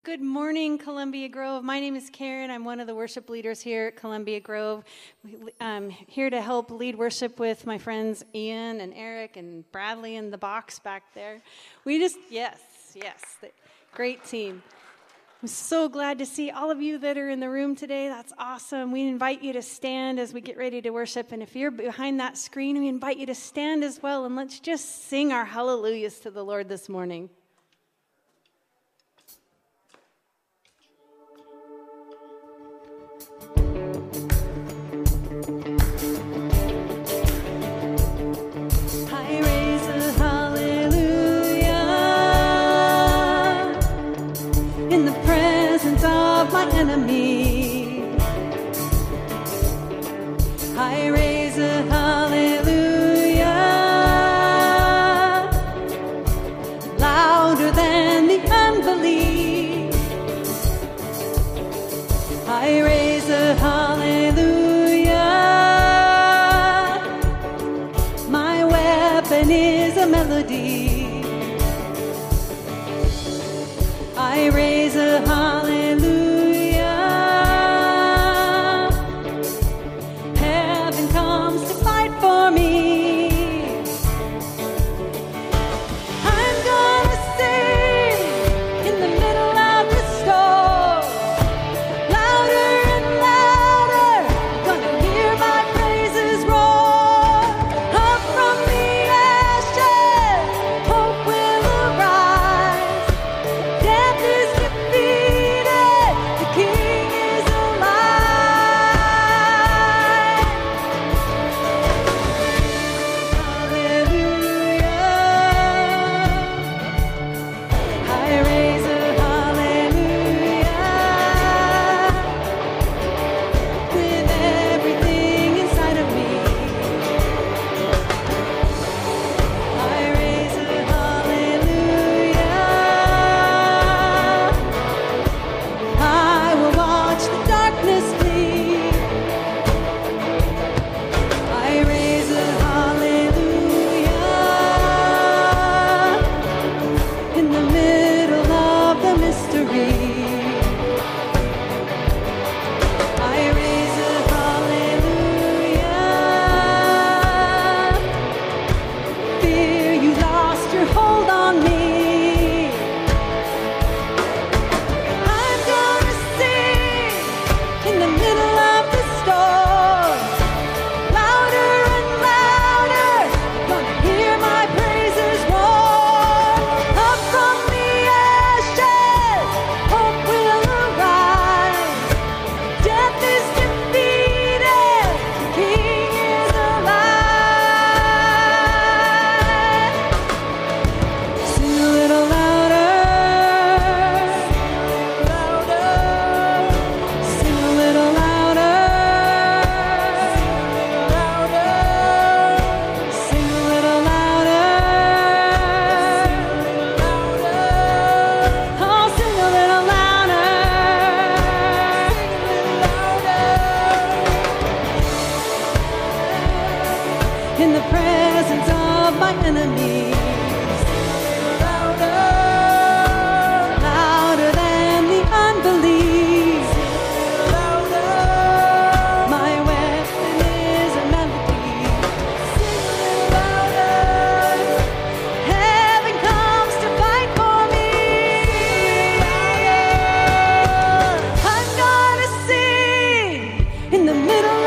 Good morning, Columbia Grove. My name is Karen. I'm one of the worship leaders here at Columbia Grove. I'm here to help lead worship with my friends Ian and Eric and Bradley in the box back there. Yes, great team. I'm so glad to see all of you that are in the room today. That's awesome. We invite you to stand as we get ready to worship. And if you're behind that screen, we invite you to stand as well. And let's just sing our hallelujahs to the Lord this morning. Enemy. I raise a hallelujah louder than the unbelief. I raise a hallelujah. My weapon is a melody. I raise a hallelujah.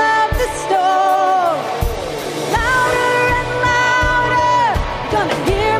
Gonna hear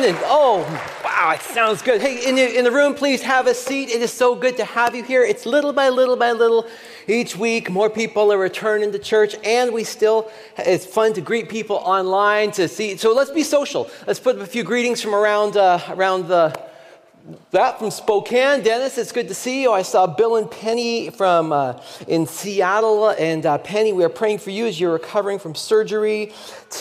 on. And wow, it sounds good. Hey, in the room, please have a seat. It is so good to have you here. It's little by little by little. Each week, more people are returning to church, and it's fun to greet people online to see. So let's be social. Let's put up a few greetings from around from Spokane. Dennis, it's good to see you. I saw Bill and Penny from in Seattle, and Penny, we are praying for you as you're recovering from surgery.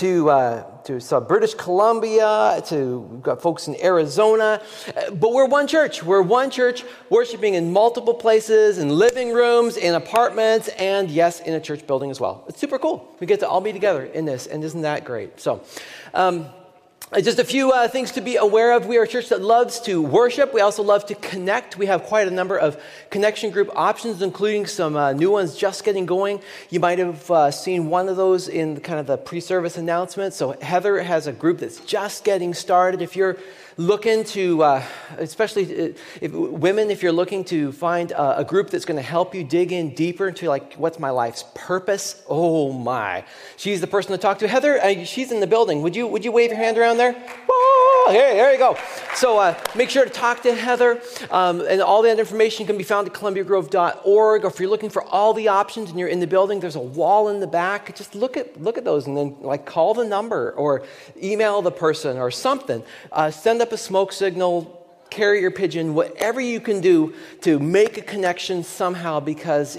To British Columbia, we've got folks in Arizona, but we're one church. We're one church worshiping in multiple places, in living rooms, in apartments, and yes, in a church building as well. It's super cool. We get to all be together in this, and isn't that great? So, just a few things to be aware of. We are a church that loves to worship. We also love to connect. We have quite a number of connection group options, including some new ones just getting going. You might have seen one of those in kind of the pre-service announcement. So Heather has a group that's just getting started. If you're looking to, especially if you're looking to find a group that's going to help you dig in deeper into like, what's my life's purpose? Oh my. She's the person to talk to. Heather, she's in the building. Would you wave your hand around there? Whoa, there you go. So make sure to talk to Heather. And all that information can be found at columbiagrove.org. Or if you're looking for all the options and you're in the building, there's a wall in the back. Just look at those and then like call the number or email the person or something. Send up a smoke signal, carrier pigeon, whatever you can do to make a connection somehow, because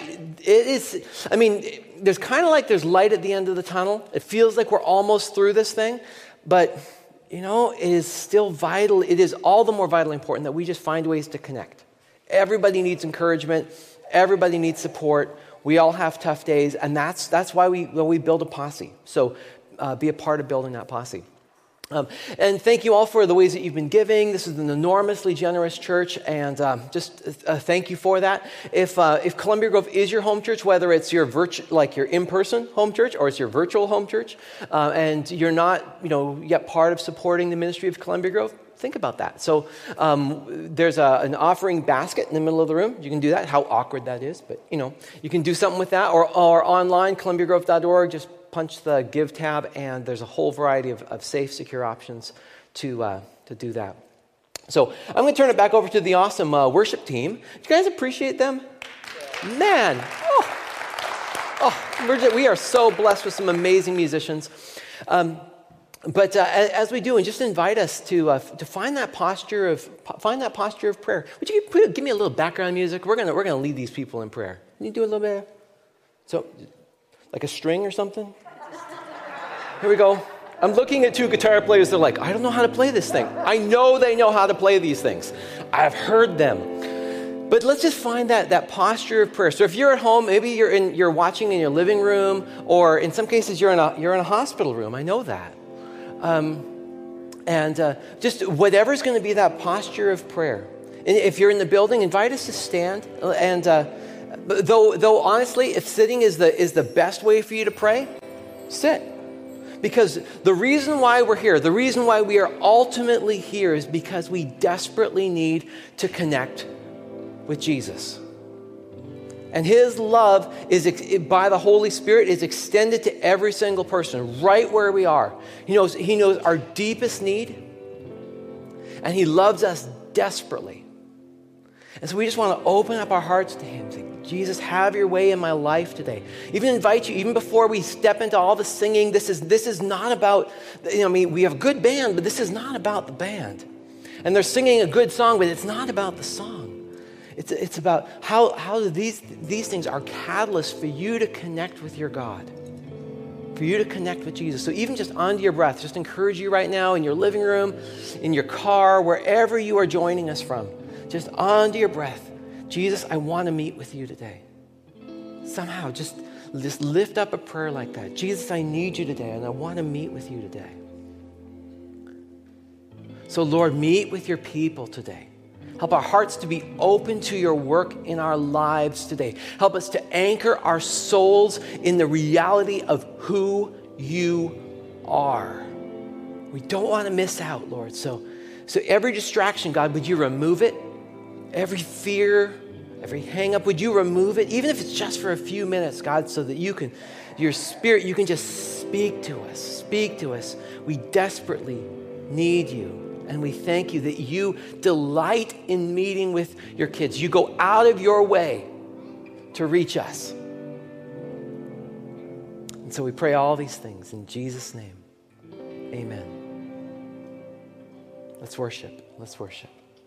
there's kind of like there's light at the end of the tunnel. It feels like we're almost through this thing, but it is still vital. It is all the more vitally important that we just find ways to connect. Everybody needs encouragement. Everybody needs support. We all have tough days, and that's why we build a posse. So be a part of building that posse. And thank you all for the ways that you've been giving. This is an enormously generous church, and just thank you for that. If Columbia Grove is your home church, whether it's your your in-person home church or it's your virtual home church, and you're not yet part of supporting the ministry of Columbia Grove, think about that. So there's an offering basket in the middle of the room. You can do that. How awkward that is, but you can do something with that, or online, columbiagrove.org. Just punch the Give tab, and there's a whole variety of safe, secure options to do that. So I'm going to turn it back over to the awesome worship team. Do you guys appreciate them? Yeah. Man, we are so blessed with some amazing musicians. But as we do, and just invite us to find that posture of prayer. Would you give me a little background music? We're gonna lead these people in prayer. Can you do a little bit? So, like a string or something? Here we go. I'm looking at two guitar players. They're like, I don't know how to play this thing. I know they know how to play these things. I've heard them. But let's just find that posture of prayer. So if you're at home, maybe you're watching in your living room, or in some cases you're in a hospital room. I know that. Just whatever's going to be that posture of prayer. And if you're in the building, invite us to stand. And though honestly, if sitting is the best way for you to pray, sit. Because the reason why we're here, the reason why we are ultimately here, is because we desperately need to connect with Jesus. And his love by the Holy Spirit is extended to every single person right where we are. He knows our deepest need, and he loves us desperately. And so we just want to open up our hearts to him. Say, Jesus, have your way in my life today. Even invite you, even before we step into all the singing, this is not about, we have a good band, but this is not about the band. And they're singing a good song, but it's not about the song. It's about how these things are catalysts for you to connect with your God, for you to connect with Jesus. So even just under your breath, just encourage you right now in your living room, in your car, wherever you are joining us from, just under your breath, Jesus, I want to meet with you today. Somehow, just lift up a prayer like that. Jesus, I need you today, and I want to meet with you today. So Lord, meet with your people today. Help our hearts to be open to your work in our lives today. Help us to anchor our souls in the reality of who you are. We don't want to miss out, Lord. So every distraction, God, would you remove it? Every fear, every hang-up, would you remove it? Even if it's just for a few minutes, God, so that your Spirit, you can just speak to us. Speak to us. We desperately need you. And we thank you that you delight in meeting with your kids. You go out of your way to reach us. And so we pray all these things in Jesus' name. Amen. Let's worship. Let's worship.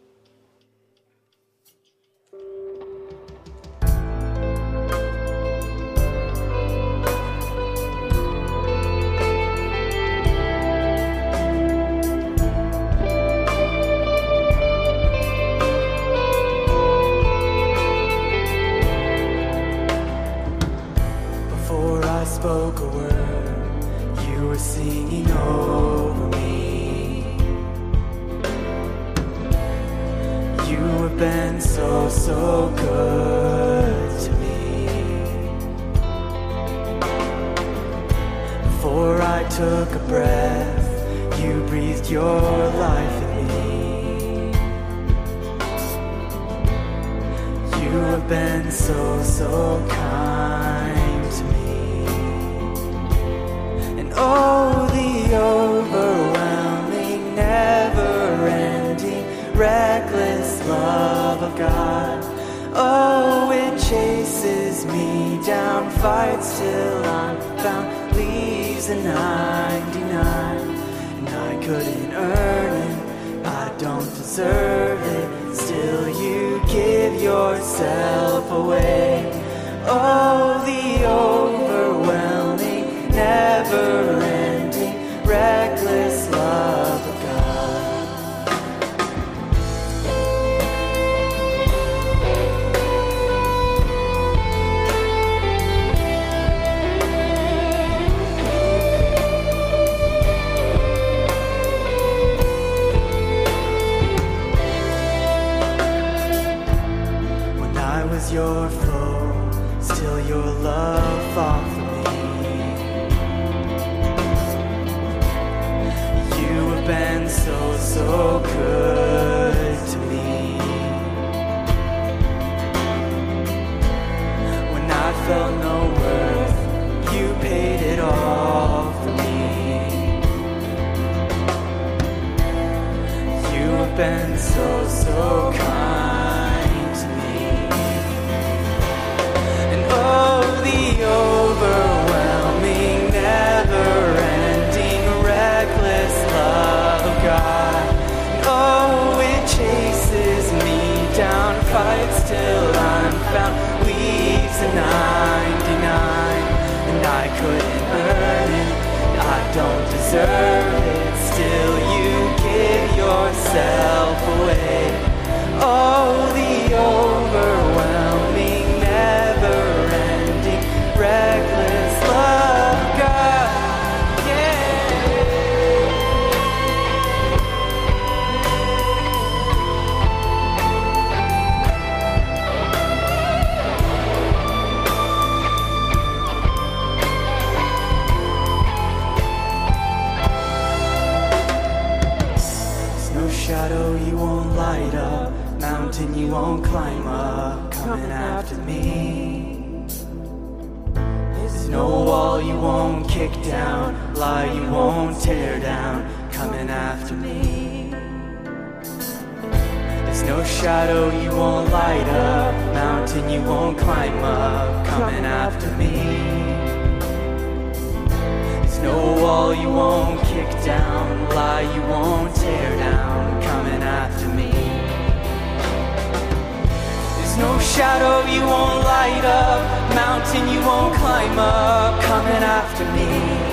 Spoke a word, you were singing over me. You have been so, so good to me. Before I took a breath, you breathed your life in me. You have been so, so kind to me. Oh, the overwhelming, never-ending, reckless love of God. Oh, it chases me down, fights till I'm found, leaves a 99. And I couldn't earn it, I don't deserve it, still you give yourself away. Oh, the overwhelming, never-ending, reckless love of God. When I was your foe, still your love fought for me. Been so, so good to me. When I felt no worth, you paid it all for me. You have been so, so kind to me. And oh, the overwhelming, never-ending, reckless love of God. And oh, it chases me down, fights till I'm found, leaves a 99. And I couldn't earn it, I don't deserve it, still you give yourself away. Oh, the overwhelming, never-ending, reckless love of God. Shadow you won't light up, mountain you won't climb up, coming after me. There's no wall you won't kick down, lie you won't tear down, coming after me. There's no shadow you won't light up, mountain you won't climb up, coming after me. No wall you won't kick down, lie you won't tear down, coming after me. There's no shadow you won't light up, mountain you won't climb up, coming after me.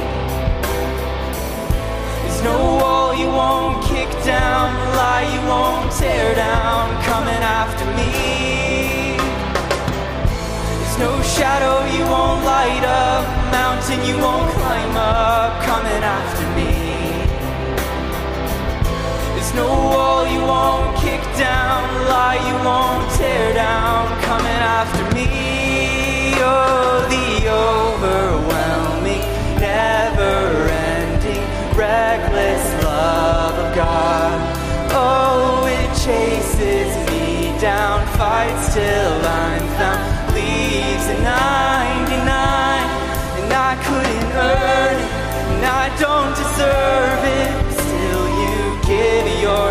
There's no wall you won't kick down, lie you won't tear down, coming after me. No shadow you won't light up, mountain you won't climb up, coming after me. There's no wall you won't kick down, lie you won't tear down, coming after me. Oh, the overwhelming, never-ending, reckless love of God. Oh, it chases me down, fights till I'm found, leaves a 99, and I couldn't earn it, and I don't deserve it, still you give your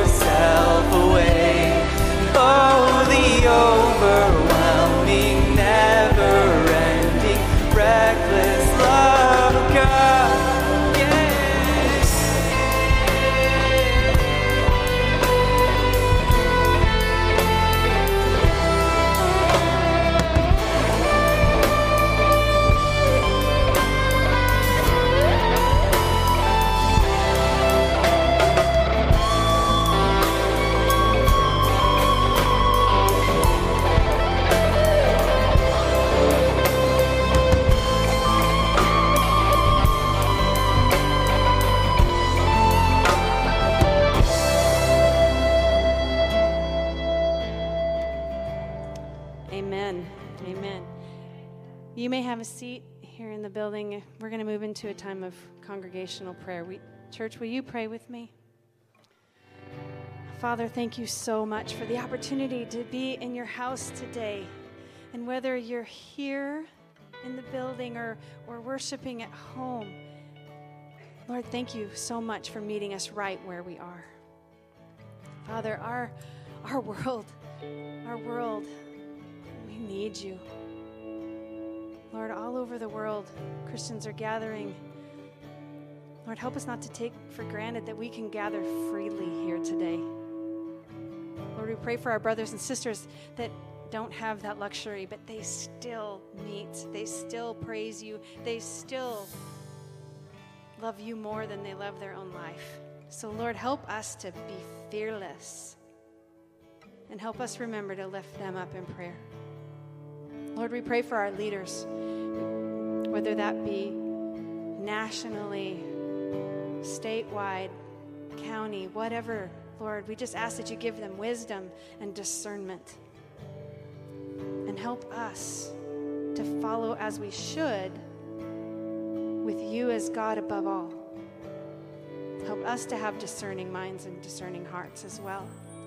Amen. You may have a seat here in the building. We're going to move into a time of congregational prayer. Church, will you pray with me? Father, thank you so much for the opportunity to be in your house today. And whether you're here in the building or worshiping at home, Lord, thank you so much for meeting us right where we are. Father, our world, we need you. Lord, all over the world, Christians are gathering. Lord, help us not to take for granted that we can gather freely here today. Lord, we pray for our brothers and sisters that don't have that luxury, but they still meet. They still praise you. They still love you more than they love their own life. So, Lord, help us to be fearless and help us remember to lift them up in prayer. Lord, we pray for our leaders, whether that be nationally, statewide, county, whatever. Lord, we just ask that you give them wisdom and discernment and help us to follow as we should with you as God above all. Help us to have discerning minds and discerning hearts as well.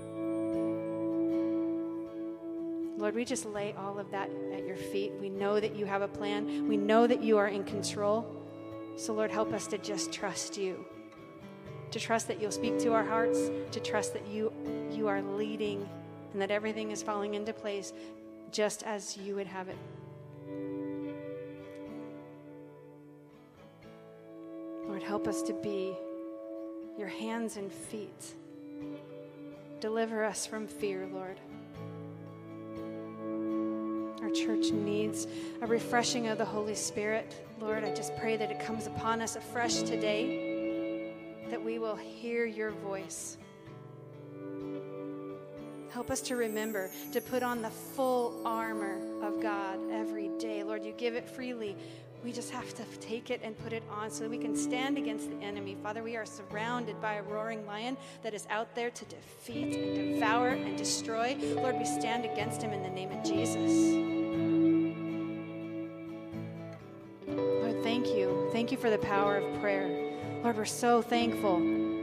Lord, we just lay all of that at your feet. We know that you have a plan. We know that you are in control. So, Lord, help us to just trust you, to trust that you'll speak to our hearts, to trust that you are leading and that everything is falling into place just as you would have it. Lord, help us to be your hands and feet. Deliver us from fear, Lord. Our church needs a refreshing of the Holy Spirit. Lord, I just pray that it comes upon us afresh today, that we will hear your voice. Help us to remember to put on the full armor of God every day. Lord, you give it freely. We just have to take it and put it on so that we can stand against the enemy. Father, we are surrounded by a roaring lion that is out there to defeat and devour and destroy. Lord, we stand against him in the name of Jesus. Lord, thank you. Thank you for the power of prayer. Lord, we're so thankful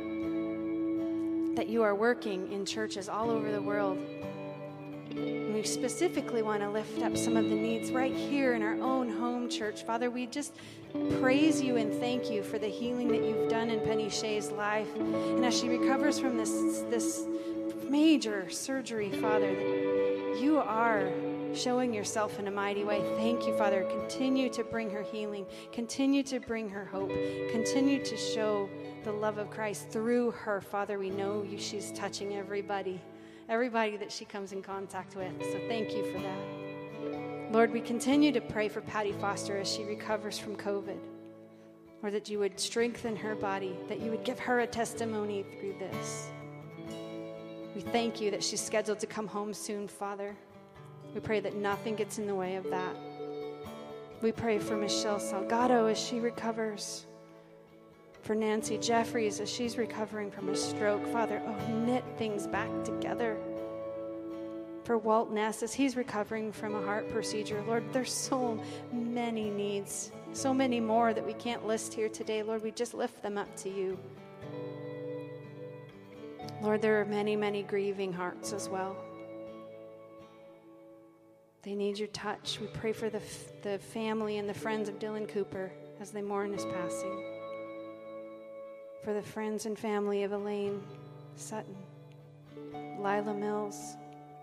that you are working in churches all over the world. And we specifically want to lift up some of the needs right here in our own home church. Father, we just praise you and thank you for the healing that you've done in Penny Shea's life. And as she recovers from this major surgery, Father, that you are showing yourself in a mighty way. Thank you, Father. Continue to bring her healing. Continue to bring her hope. Continue to show the love of Christ through her. Father, we know she's touching everybody that she comes in contact with. So thank you for that. Lord, we continue to pray for Patty Foster as she recovers from COVID. Lord, that you would strengthen her body, that you would give her a testimony through this. We thank you that she's scheduled to come home soon, Father. We pray that nothing gets in the way of that. We pray for Michelle Salgado as she recovers. For Nancy Jeffries as she's recovering from a stroke. Father, knit things back together. For Walt Ness as he's recovering from a heart procedure. Lord, there's so many needs, so many more that we can't list here today. Lord, we just lift them up to you. Lord, there are many, many grieving hearts as well. They need your touch. We pray for the family and the friends of Dylan Cooper as they mourn his passing. For the friends and family of Elaine Sutton, Lila Mills.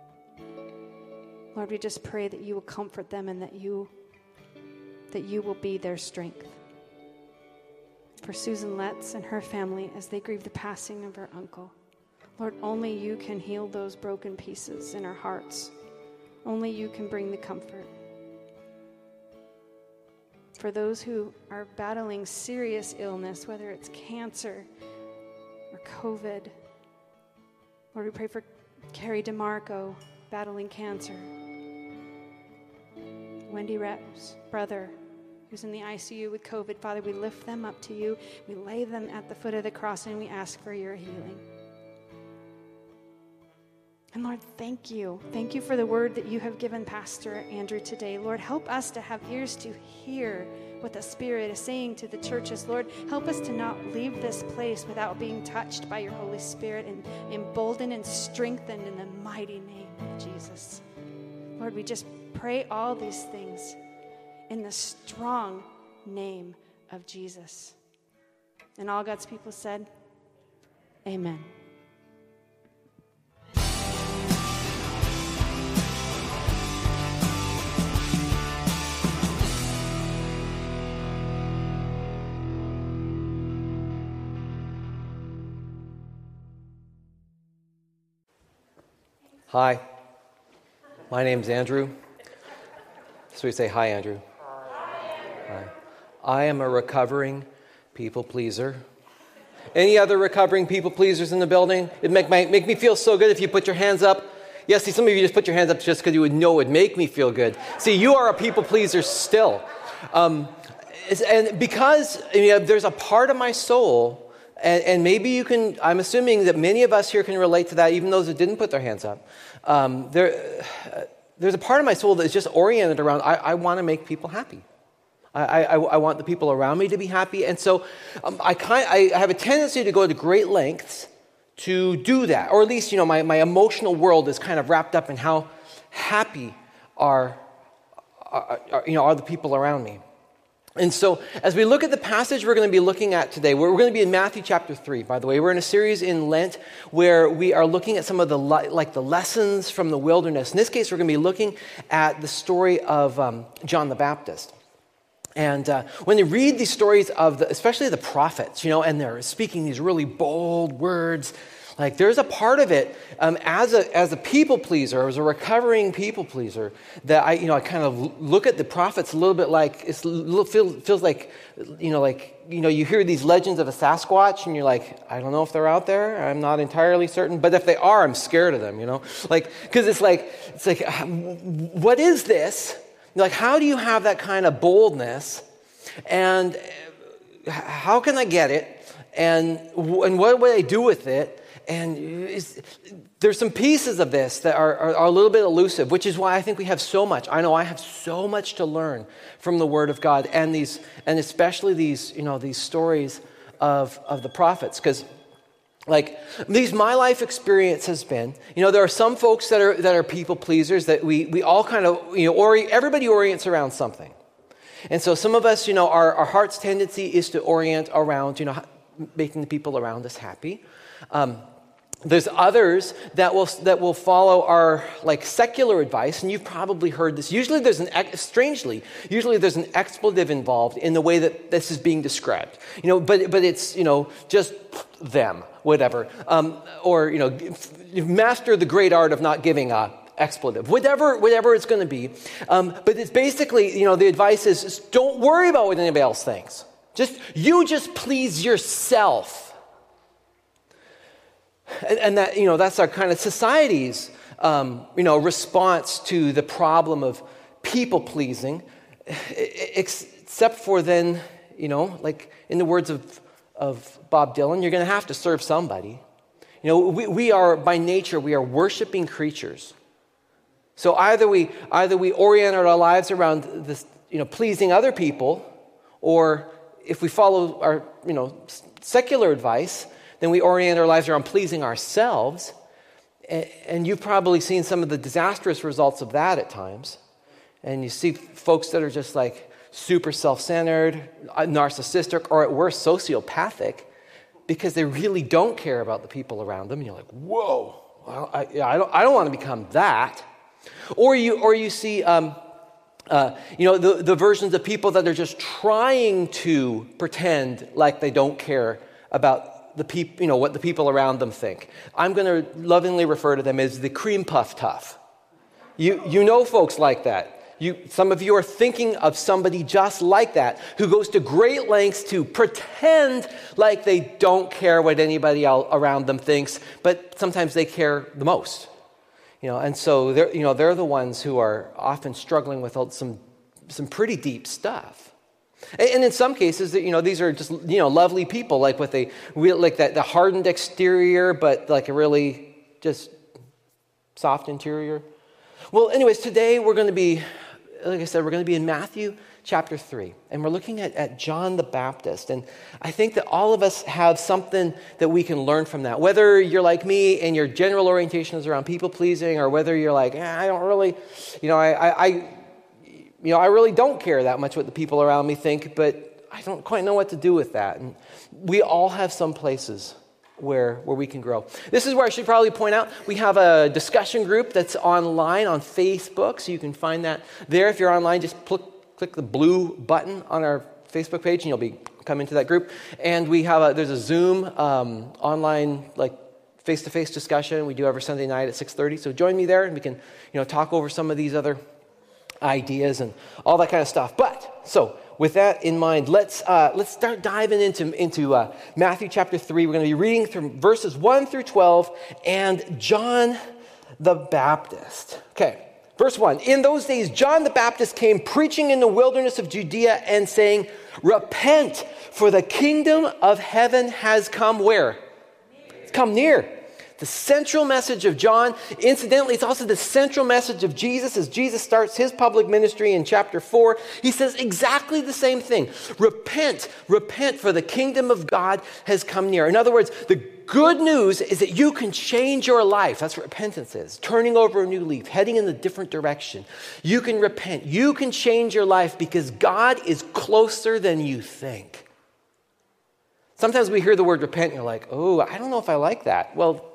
Lord, we just pray that you will comfort them and that you will be their strength. For Susan Letts and her family as they grieve the passing of her uncle. Lord, only you can heal those broken pieces in our hearts. Only you can bring the comfort. For those who are battling serious illness, whether it's cancer or COVID. Lord, we pray for Carrie DeMarco battling cancer. Wendy Repp's brother who's in the ICU with COVID. Father, we lift them up to you. We lay them at the foot of the cross and we ask for your healing. And Lord, thank you. Thank you for the word that you have given Pastor Andrew today. Lord, help us to have ears to hear what the Spirit is saying to the churches. Lord, help us to not leave this place without being touched by your Holy Spirit and emboldened and strengthened in the mighty name of Jesus. Lord, we just pray all these things in the strong name of Jesus. And all God's people said, amen. Hi, my name's Andrew. So we say, hi, Andrew. Hi. I am a recovering people pleaser. Any other recovering people pleasers in the building? It'd make me feel so good if you put your hands up. Yes, see, some of you just put your hands up just because you would know it'd make me feel good. See, you are a people pleaser still. And because there's a part of my soul, and maybe you can, I'm assuming that many of us here can relate to that, even those that didn't put their hands up. There's a part of my soul that's just oriented around, I want to make people happy. I want the people around me to be happy. And so I have a tendency to go to great lengths to do that. Or at least, my emotional world is kind of wrapped up in how happy are the people around me. And so, as we look at the passage we're going to be looking at today, we're going to be in Matthew chapter 3, by the way. We're in a series in Lent where we are looking at some of the lessons from the wilderness. In this case, we're going to be looking at the story of John the Baptist. And when you read these stories of, especially the prophets, and they're speaking these really bold words, like there's a part of it as a people pleaser, as a recovering people pleaser, that I kind of look at the prophets a little bit like feels like you hear these legends of a Sasquatch and you're like, I don't know if they're out there. I'm not entirely certain, but if they are, I'm scared of them. Because it's like what is this? Like, how do you have that kind of boldness? And how can I get it? And what would I do with it? And there's some pieces of this that are a little bit elusive, which is why I think we have so much. I know I have so much to learn from the Word of God and especially these stories of the prophets, because my life experience has been, there are some folks that are people pleasers that we all kind of, everybody orients around something. And so some of us, our heart's tendency is to orient around, making the people around us happy. There's others that will follow our secular advice, and you've probably heard this. Usually there's an expletive involved in the way that this is being described. But it's just them, whatever. Or master the great art of not giving a expletive, whatever it's going to be. But it's basically, the advice is don't worry about what anybody else thinks. Just please yourself. And that, that's our kind of society's, response to the problem of people pleasing, except for then, in the words of Bob Dylan, you're going to have to serve somebody. We are, by nature, we are worshiping creatures. So either we orient our lives around this, pleasing other people, or if we follow our, secular advice, then we orient our lives around pleasing ourselves. And you've probably seen some of the disastrous results of that at times. And you see folks that are just super self-centered, narcissistic, or at worst, sociopathic, because they really don't care about the people around them. And you're like, whoa, well, I don't want to become that. Or you see, the versions of people that are just trying to pretend like they don't care about the people, what the people around them think. I'm going to lovingly refer to them as the cream puff tough. You know folks like that. Some of you are thinking of somebody just like that, who goes to great lengths to pretend like they don't care what anybody around them thinks, but sometimes they care the most. And so they're the ones who are often struggling with some pretty deep stuff. And in some cases, these are just lovely people, with the hardened exterior, but a really just soft interior? Well, anyways, today we're going to be, like I said, we're going to be in Matthew chapter 3. And we're looking at John the Baptist. And I think that all of us have something that we can learn from that. Whether you're like me and your general orientation is around people pleasing, or whether you're like, I don't really, I really don't care that much what the people around me think, but I don't quite know what to do with that. And we all have some places where we can grow. This is where I should probably point out, we have a discussion group that's online on Facebook, so you can find that there. If you're online, just click the blue button on our Facebook page, and you'll be coming to that group. And we have there's a Zoom online, like, face-to-face discussion we do every Sunday night at 6:30. So join me there, and we can, talk over some of these other ideas and all that kind of stuff. So with that in mind, let's start diving into Matthew chapter 3. We're going to be reading from verses 1 through 12 and John the Baptist. Okay, verse 1. In those days, John the Baptist came preaching in the wilderness of Judea and saying, "Repent, for the kingdom of heaven has come" where? It's come near. The central message of John, incidentally, it's also the central message of Jesus as Jesus starts his public ministry in chapter 4. He says exactly the same thing. Repent, for the kingdom of God has come near. In other words, the good news is that you can change your life. That's what repentance is. Turning over a new leaf, heading in a different direction. You can repent. You can change your life because God is closer than you think. Sometimes we hear the word repent and you're like, oh, I don't know if I like that.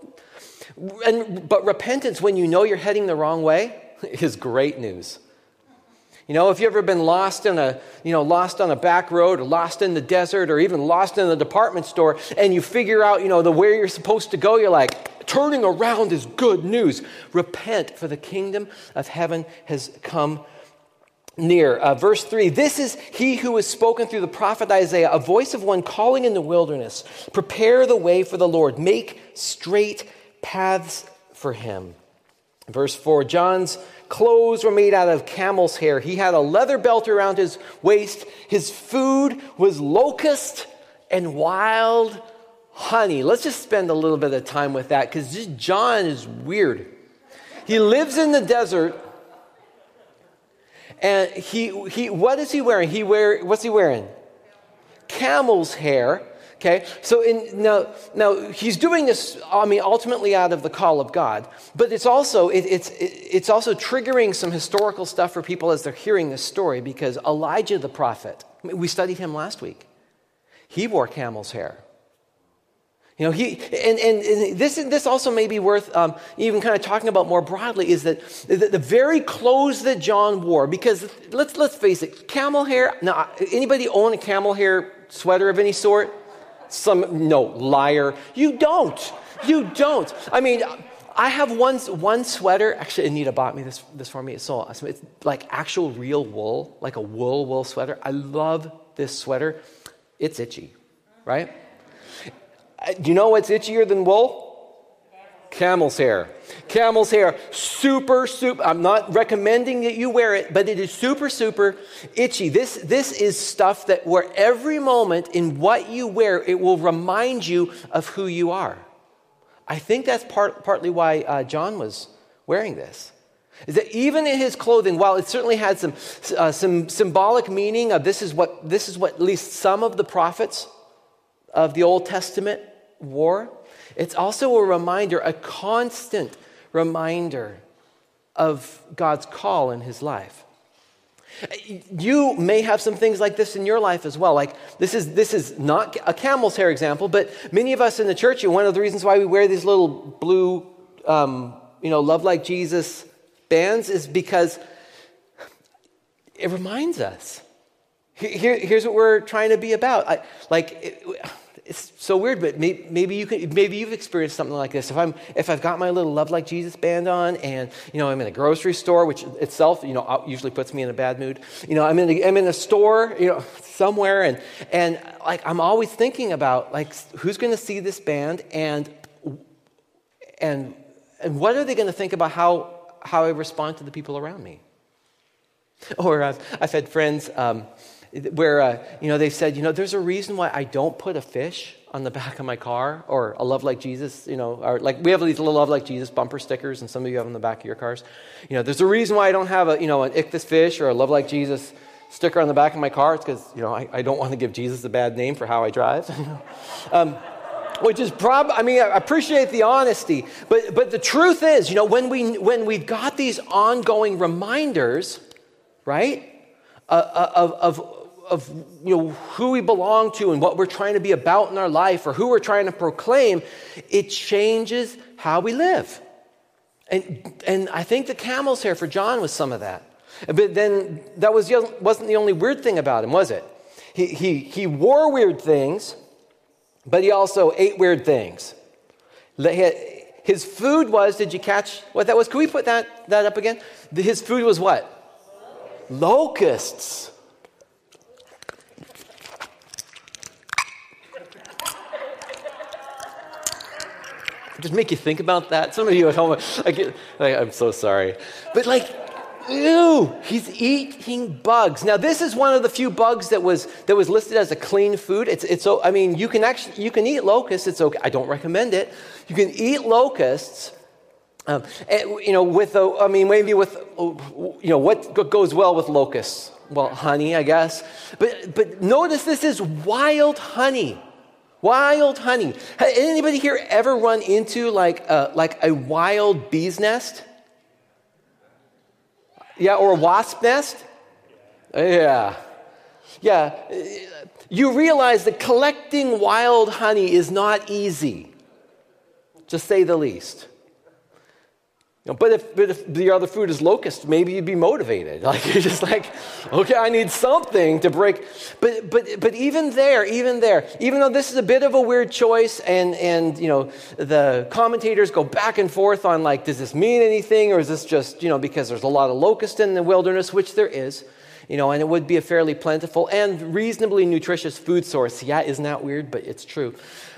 But repentance, when you know you're heading the wrong way, is great news. If you've ever been lost on a back road, or lost in the desert, or even lost in the department store, and you figure out, where you're supposed to go, you're like, turning around is good news. Repent, for the kingdom of heaven has come near. Verse 3, this is he who was spoken through the prophet Isaiah, a voice of one calling in the wilderness, prepare the way for the Lord, make straight paths for him. Verse 4, John's clothes were made out of camel's hair. He had a leather belt around his waist. His food was locust and wild honey. Let's just spend a little bit of time with that, because John is weird. He lives in the desert. And what is he wearing? What's he wearing? Camel's hair. Okay, so now he's doing this, ultimately out of the call of God, but it's also triggering some historical stuff for people as they're hearing this story, because Elijah the prophet, we studied him last week. He wore camel's hair. This also may be worth even kind of talking about more broadly, is that the very clothes that John wore, because let's face it, camel hair. Now, anybody own a camel hair sweater of any sort? No, liar. You don't. I have one sweater. Actually, Anita bought me this for me. It's like actual real wool, like a wool sweater. I love this sweater. It's itchy, right? Do you know what's itchier than wool? Camel's hair. Camel's hair, super. I'm not recommending that you wear it, but it is super itchy. This is stuff that where every moment in what you wear, it will remind you of who you are. I think that's partly why John was wearing this. Is that even in his clothing, while it certainly had some symbolic meaning of this is what at least some of the prophets of the Old Testament wore, it's also a reminder, a constant reminder of God's call in his life. You may have some things like this in your life as well. Like this is not a camel's hair example, but many of us in the church, one of the reasons why we wear these little blue, Love Like Jesus bands is because it reminds us. Here's what we're trying to be about. It's so weird, but maybe you've experienced something like this. If I've got my little Love Like Jesus band on, and I'm in a grocery store, which itself usually puts me in a bad mood. I'm in a store somewhere, and I'm always thinking about who's going to see this band, and what are they going to think about how I respond to the people around me. Or I've had friends where, they've said, there's a reason why I don't put a fish on the back of my car, or a Love Like Jesus, or like we have these little Love Like Jesus bumper stickers, and some of you have them on the back of your cars. There's a reason why I don't have an Ichthus fish or a Love Like Jesus sticker on the back of my car. It's because, I don't want to give Jesus a bad name for how I drive. Which is I appreciate the honesty, but the truth is, when we've got these ongoing reminders, right, of who we belong to and what we're trying to be about in our life, or who we're trying to proclaim, it changes how we live. And I think the camel's hair for John was some of that. But then that wasn't the only weird thing about him, was it? He wore weird things, but he also ate weird things. His food was, did you catch what that was? Can we put that up again? His food was what? Locusts. Just make you think about that. Some of you at home, I'm so sorry. But ew, he's eating bugs. Now, this is one of the few bugs that was listed as a clean food. You can eat locusts. It's okay. I don't recommend it. You can eat locusts. What goes well with locusts? Well, honey, I guess. But notice this is wild honey. Wild honey. Has anybody here ever run into like a wild bee's nest? Yeah, or a wasp nest? Yeah. You realize that collecting wild honey is not easy, to say the least. But if the other food is locust, maybe you'd be motivated. You're just okay, I need something to break. But even there, even though this is a bit of a weird choice, and the commentators go back and forth on does this mean anything, or is this just because there's a lot of locust in the wilderness, which there is, and it would be a fairly plentiful and reasonably nutritious food source. Yeah, isn't that weird? But it's true.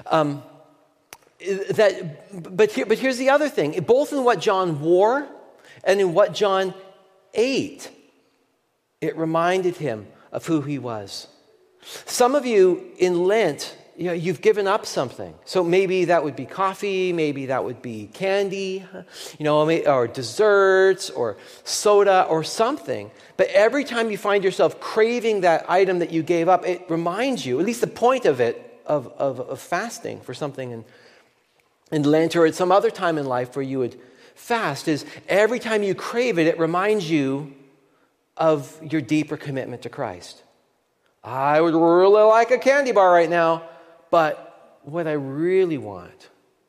But here's the other thing. Both in what John wore and in what John ate, it reminded him of who he was. Some of you in Lent, you've given up something. So maybe that would be coffee, maybe that would be candy, or desserts or soda or something. But every time you find yourself craving that item that you gave up, it reminds you, at least the point of it, of fasting for something in Lent or at some other time in life where you would fast, is every time you crave it, it reminds you of your deeper commitment to Christ. I would really like a candy bar right now, but what I really want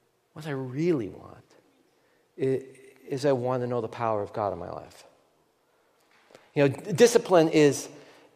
is I want to know the power of God in my life. Discipline is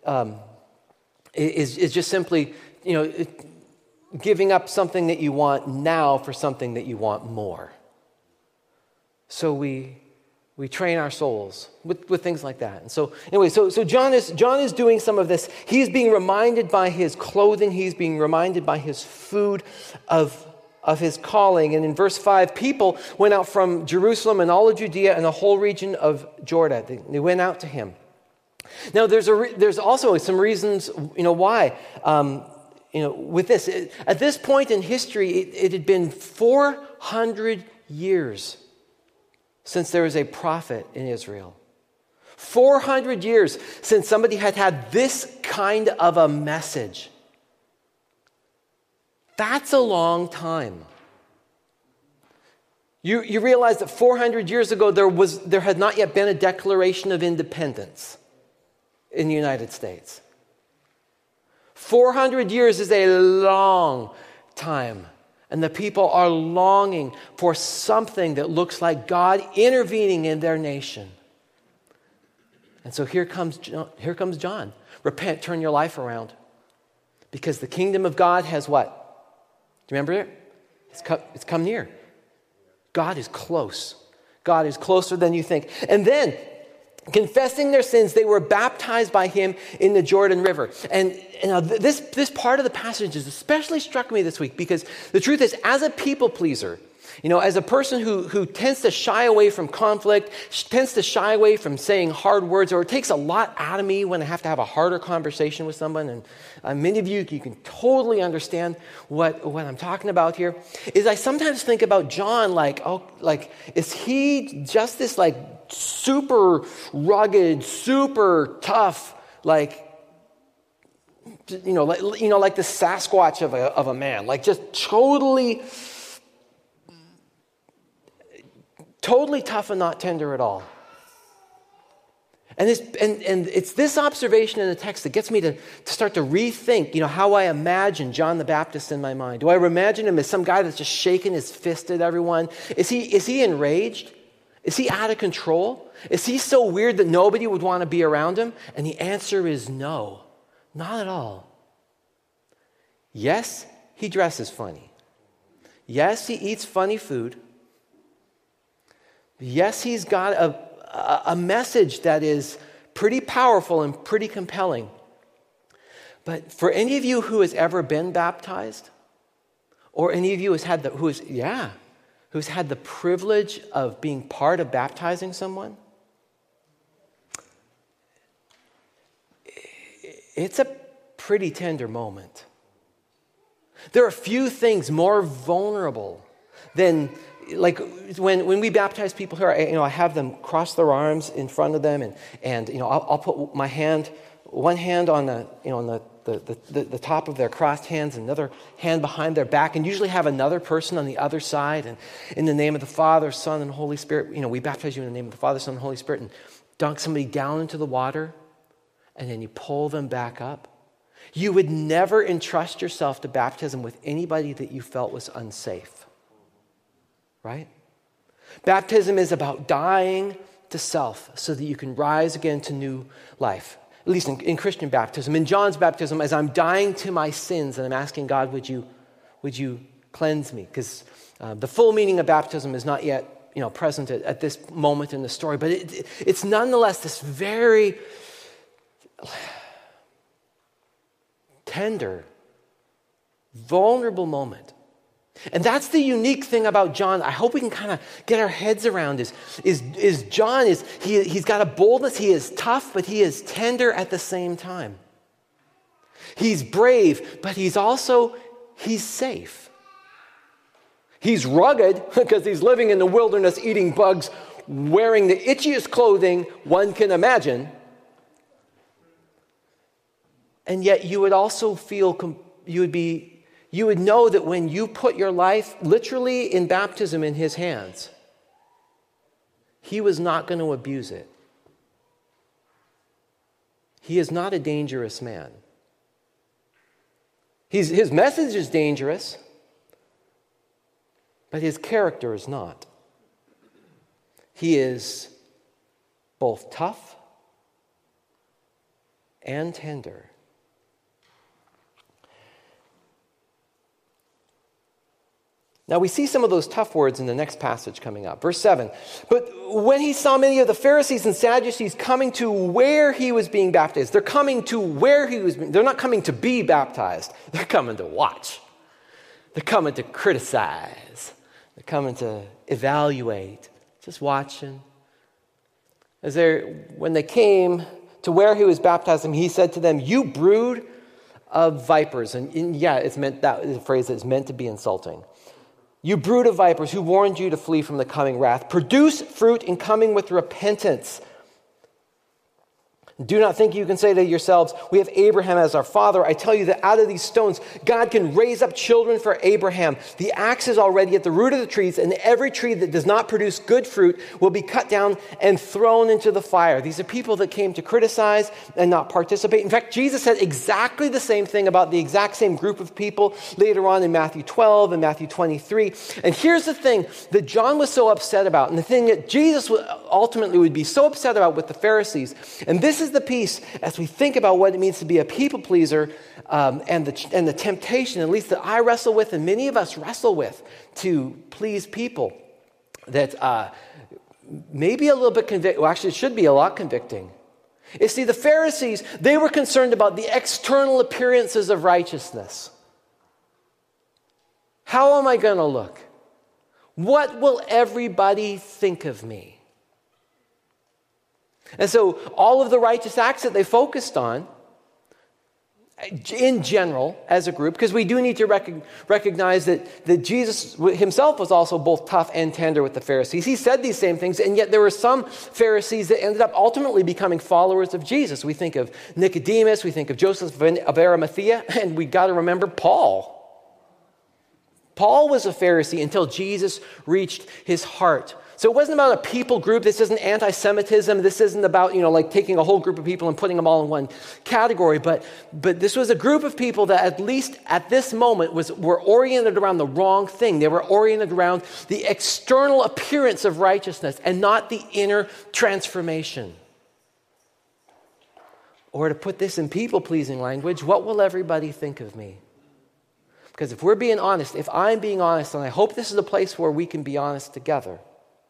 just simply, giving up something that you want now for something that you want more. So we train our souls with things like that. And so anyway, so John is doing some of this. He's being reminded by his clothing. He's being reminded by his food of his calling. And in verse 5, people went out from Jerusalem and all of Judea and the whole region of Jordan. They went out to him. Now, there's also some reasons, why. With this, at this point in history, it had been 400 years since there was a prophet in Israel. 400 years since somebody had this kind of a message. That's a long time. You realize that 400 years ago there had not yet been a Declaration of Independence in the United States. 400 years is a long time. And the people are longing for something that looks like God intervening in their nation. And so here comes John. Repent, turn your life around. Because the kingdom of God has what? Do you remember it? It's come near. God is close. God is closer than you think. And then, confessing their sins, they were baptized by him in the Jordan River. And this part of the passage has especially struck me this week because the truth is, as a people pleaser, As a person who tends to shy away from conflict, tends to shy away from saying hard words, or it takes a lot out of me when I have to have a harder conversation with someone, and many of you can totally understand what I'm talking about here, is I sometimes think about John is he just this super rugged, super tough, like the Sasquatch of a man, just totally tough and not tender at all. And it's this observation in the text that gets me to start to rethink, how I imagine John the Baptist in my mind. Do I imagine him as some guy that's just shaking his fist at everyone? Is he enraged? Is he out of control? Is he so weird that nobody would want to be around him? And the answer is no, not at all. Yes, he dresses funny. Yes, he eats funny food. Yes, he's got a message that is pretty powerful and pretty compelling. But for any of you who has ever been baptized, or any of you who's had the privilege of being part of baptizing someone, it's a pretty tender moment. There are few things more vulnerable than when we baptize people here, I have them cross their arms in front of them, and I'll put my one hand on the top of their crossed hands, another hand behind their back, and usually have another person on the other side. And in the name of the Father, Son, and Holy Spirit, we baptize you in the name of the Father, Son, and Holy Spirit, and dunk somebody down into the water, and then you pull them back up. You would never entrust yourself to baptism with anybody that you felt was unsafe. Right? Baptism is about dying to self so that you can rise again to new life. At least in Christian baptism. In John's baptism, as I'm dying to my sins and I'm asking God, would you cleanse me? Because the full meaning of baptism is not yet present at this moment in the story, but it's nonetheless this very tender, vulnerable moment. And that's the unique thing about John. I hope we can kind of get our heads around is John he's got a boldness. He is tough, but he is tender at the same time. He's brave, but he's safe. He's rugged because he's living in the wilderness, eating bugs, wearing the itchiest clothing one can imagine. And yet you would also feel, you would know that when you put your life literally in baptism in his hands, he was not going to abuse it. He is not a dangerous man. His message is dangerous, but his character is not. He is both tough and tender. Now we see some of those tough words in the next passage coming up. Verse 7. But when he saw many of the Pharisees and Sadducees coming to where he was being baptized, they're coming to where he was, they're not coming to be baptized. They're coming to watch. They're coming to criticize. They're coming to evaluate. Just watching. When they came to where he was baptizing, he said to them, "You brood of vipers." And it's meant, that is a phrase that is meant to be insulting. "You brood of vipers, who warned you to flee from the coming wrath? Produce fruit in coming with repentance. Do not think you can say to yourselves, 'We have Abraham as our father.' I tell you that out of these stones, God can raise up children for Abraham. The axe is already at the root of the trees, and every tree that does not produce good fruit will be cut down and thrown into the fire." These are people that came to criticize and not participate. In fact, Jesus said exactly the same thing about the exact same group of people later on in Matthew 12 and Matthew 23. And here's the thing that John was so upset about, and the thing that Jesus ultimately would be so upset about with the Pharisees. And this is the piece as we think about what it means to be a people pleaser, and the temptation, at least that I wrestle with and many of us wrestle with, to please people, that maybe a little bit convicting. Well, actually, it should be a lot convicting. You see, the Pharisees, they were concerned about the external appearances of righteousness. How am I going to look? What will everybody think of me? And so all of the righteous acts that they focused on, in general, as a group, because we do need to recognize that Jesus himself was also both tough and tender with the Pharisees. He said these same things, and yet there were some Pharisees that ended up ultimately becoming followers of Jesus. We think of Nicodemus, we think of Joseph of Arimathea, and we got to remember Paul. Paul was a Pharisee until Jesus reached his heart. So it wasn't about a people group. This isn't anti-Semitism. This isn't about, like taking a whole group of people and putting them all in one category. But this was a group of people that at least at this moment were oriented around the wrong thing. They were oriented around the external appearance of righteousness and not the inner transformation. Or to put this in people-pleasing language, what will everybody think of me? Because if we're being honest, if I'm being honest, and I hope this is a place where we can be honest together,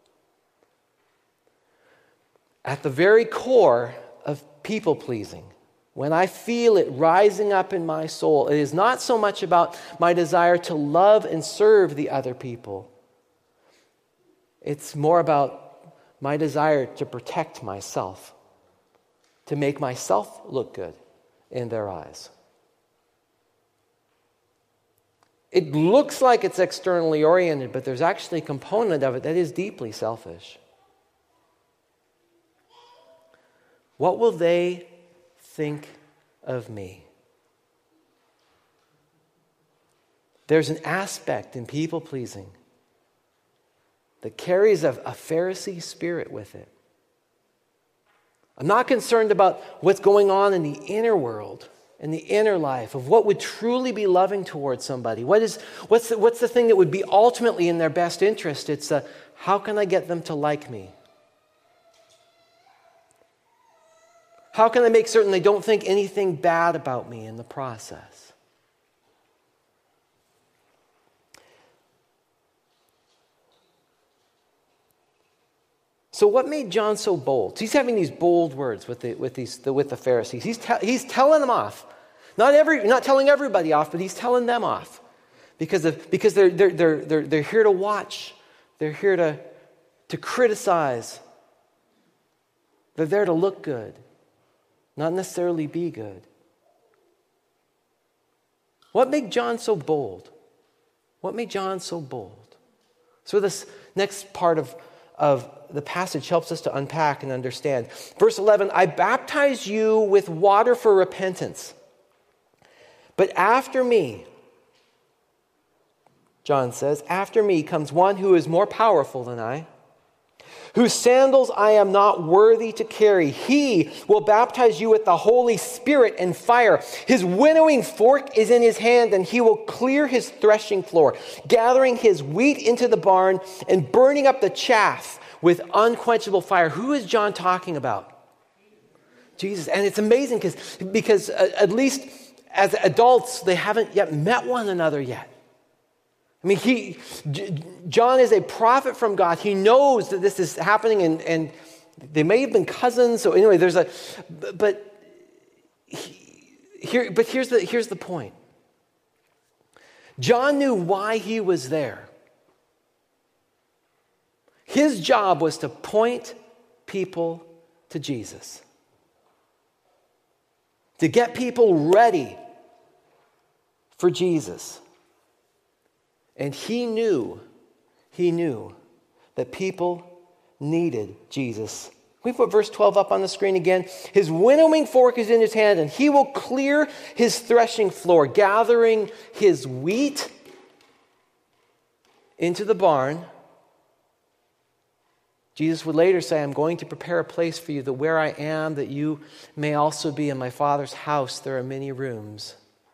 at the very core of people-pleasing, when I feel it rising up in my soul, it is not so much about my desire to love and serve the other people. It's more about my desire to protect myself, to make myself look good in their eyes. It looks like it's externally oriented, but there's actually a component of it that is deeply selfish. What will they think of me? There's an aspect in people-pleasing that carries a Pharisee spirit with it. I'm not concerned about what's going on in the inner world, in the inner life, of what would truly be loving towards somebody. What's the thing that would be ultimately in their best interest? It's how can I get them to like me? How can I make certain they don't think anything bad about me in the process? So what made John so bold? He's having these bold words with the Pharisees. He's telling them off. Not telling everybody off, but he's telling them off. Because they're here to watch. They're here to criticize. They're there to look good. Not necessarily be good. What made John so bold? What made John so bold? So this next part of the passage helps us to unpack and understand. Verse 11, I baptize you with water for repentance. But after me, John says, after me comes one who is more powerful than I, whose sandals I am not worthy to carry. He will baptize you with the Holy Spirit and fire. His winnowing fork is in his hand, and he will clear his threshing floor, gathering his wheat into the barn and burning up the chaff with unquenchable fire. Who is John talking about? Jesus. And it's amazing because at least as adults, they haven't yet met one another yet. I mean, John is a prophet from God. He knows that this is happening, and they may have been cousins. So anyway, here's the point. John knew why he was there. His job was to point people to Jesus, to get people ready for Jesus. And he knew that people needed Jesus. We put verse 12 up on the screen again. His winnowing fork is in his hand, and he will clear his threshing floor, gathering his wheat into the barn. Jesus would later say, I'm going to prepare a place for you, that where I am, that you may also be. In my Father's house there are many rooms.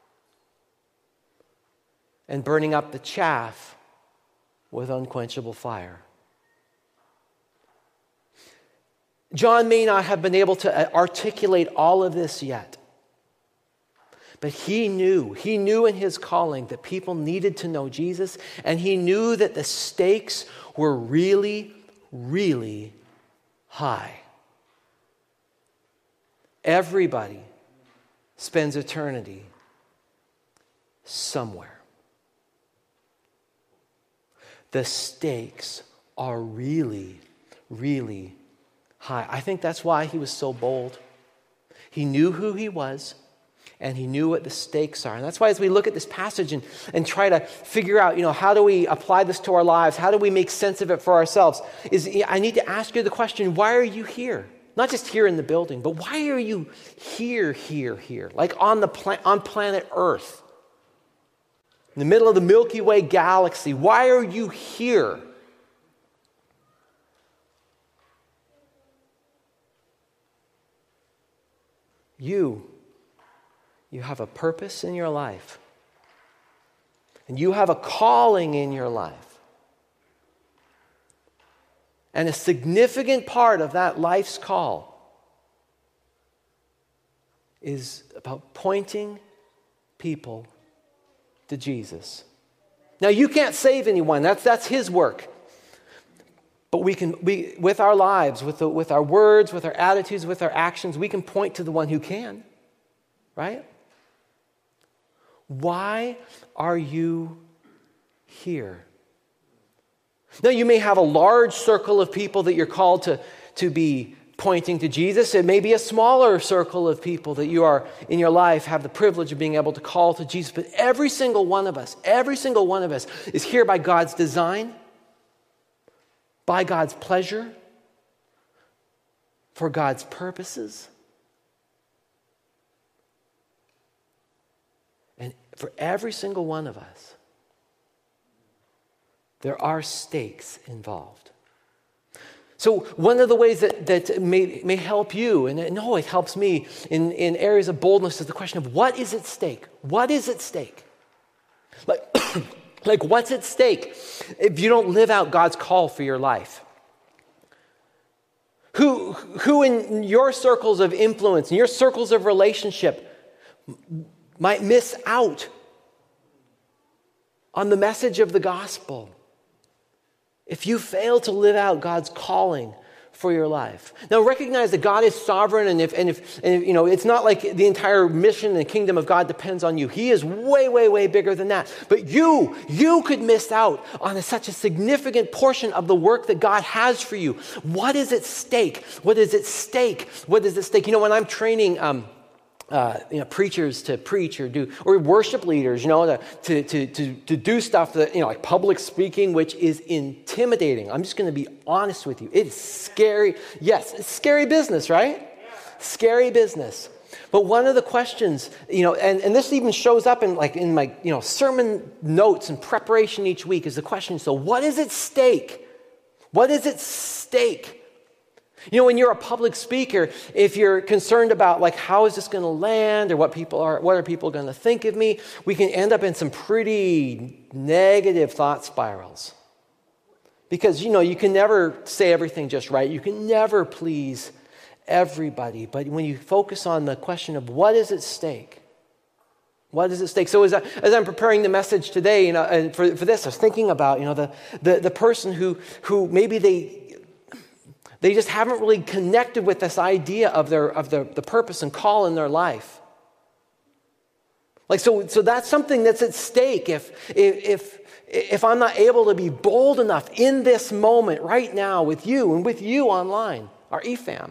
And burning up the chaff with unquenchable fire. John may not have been able to articulate all of this yet, but he knew in his calling that people needed to know Jesus, and he knew that the stakes were really, really high. Everybody spends eternity somewhere. the stakes are really, really high. I think that's why he was so bold. He knew who he was, and he knew what the stakes are. And that's why as we look at this passage and try to figure out, how do we apply this to our lives? How do we make sense of it for ourselves? I need to ask you the question, why are you here? Not just here in the building, but why are you here? Like on planet Earth, in the middle of the Milky Way galaxy. Why are you here? You have a purpose in your life. And you have a calling in your life. And a significant part of that life's call is about pointing people to Jesus. Now, you can't save anyone. That's his work. But we with our lives, with our words, with our attitudes, with our actions, we can point to the one who can. Right? Why are you here? Now, you may have a large circle of people that you're called to be pointing to Jesus. It may be a smaller circle of people that you are in your life have the privilege of being able to call to Jesus. But every single one of us is here by God's design, by God's pleasure, for God's purposes. And for every single one of us, there are stakes involved. So one of the ways that may help you, and it helps me in areas of boldness, is the question of what is at stake? What is at stake? Like what's at stake if you don't live out God's call for your life? Who in your circles of influence, in your circles of relationship, might miss out on the message of the gospel if you fail to live out God's calling for your life? Now, recognize that God is sovereign, and if it's not like the entire mission and kingdom of God depends on you. He is way, way, way bigger than that. But you could miss out on such a significant portion of the work that God has for you. What is at stake? What is at stake? What is at stake? When I'm training preachers to preach or worship leaders, to do stuff that, like public speaking, which is intimidating. I'm just going to be honest with you. It's scary. Yes, it's scary business, right? Yeah. Scary business. But one of the questions, and this even shows up in my, sermon notes and preparation each week, is the question, so what is at stake? What is at stake? When you're a public speaker, if you're concerned about how is this going to land, or what are people going to think of me, we can end up in some pretty negative thought spirals. Because, you can never say everything just right. You can never please everybody. But when you focus on the question of what is at stake, what is at stake? So as I'm preparing the message today, and for this, I was thinking about, the person who maybe they just haven't really connected with this idea of the purpose and call in their life. So that's something that's at stake if I'm not able to be bold enough in this moment right now with you and with you online, our EFAM.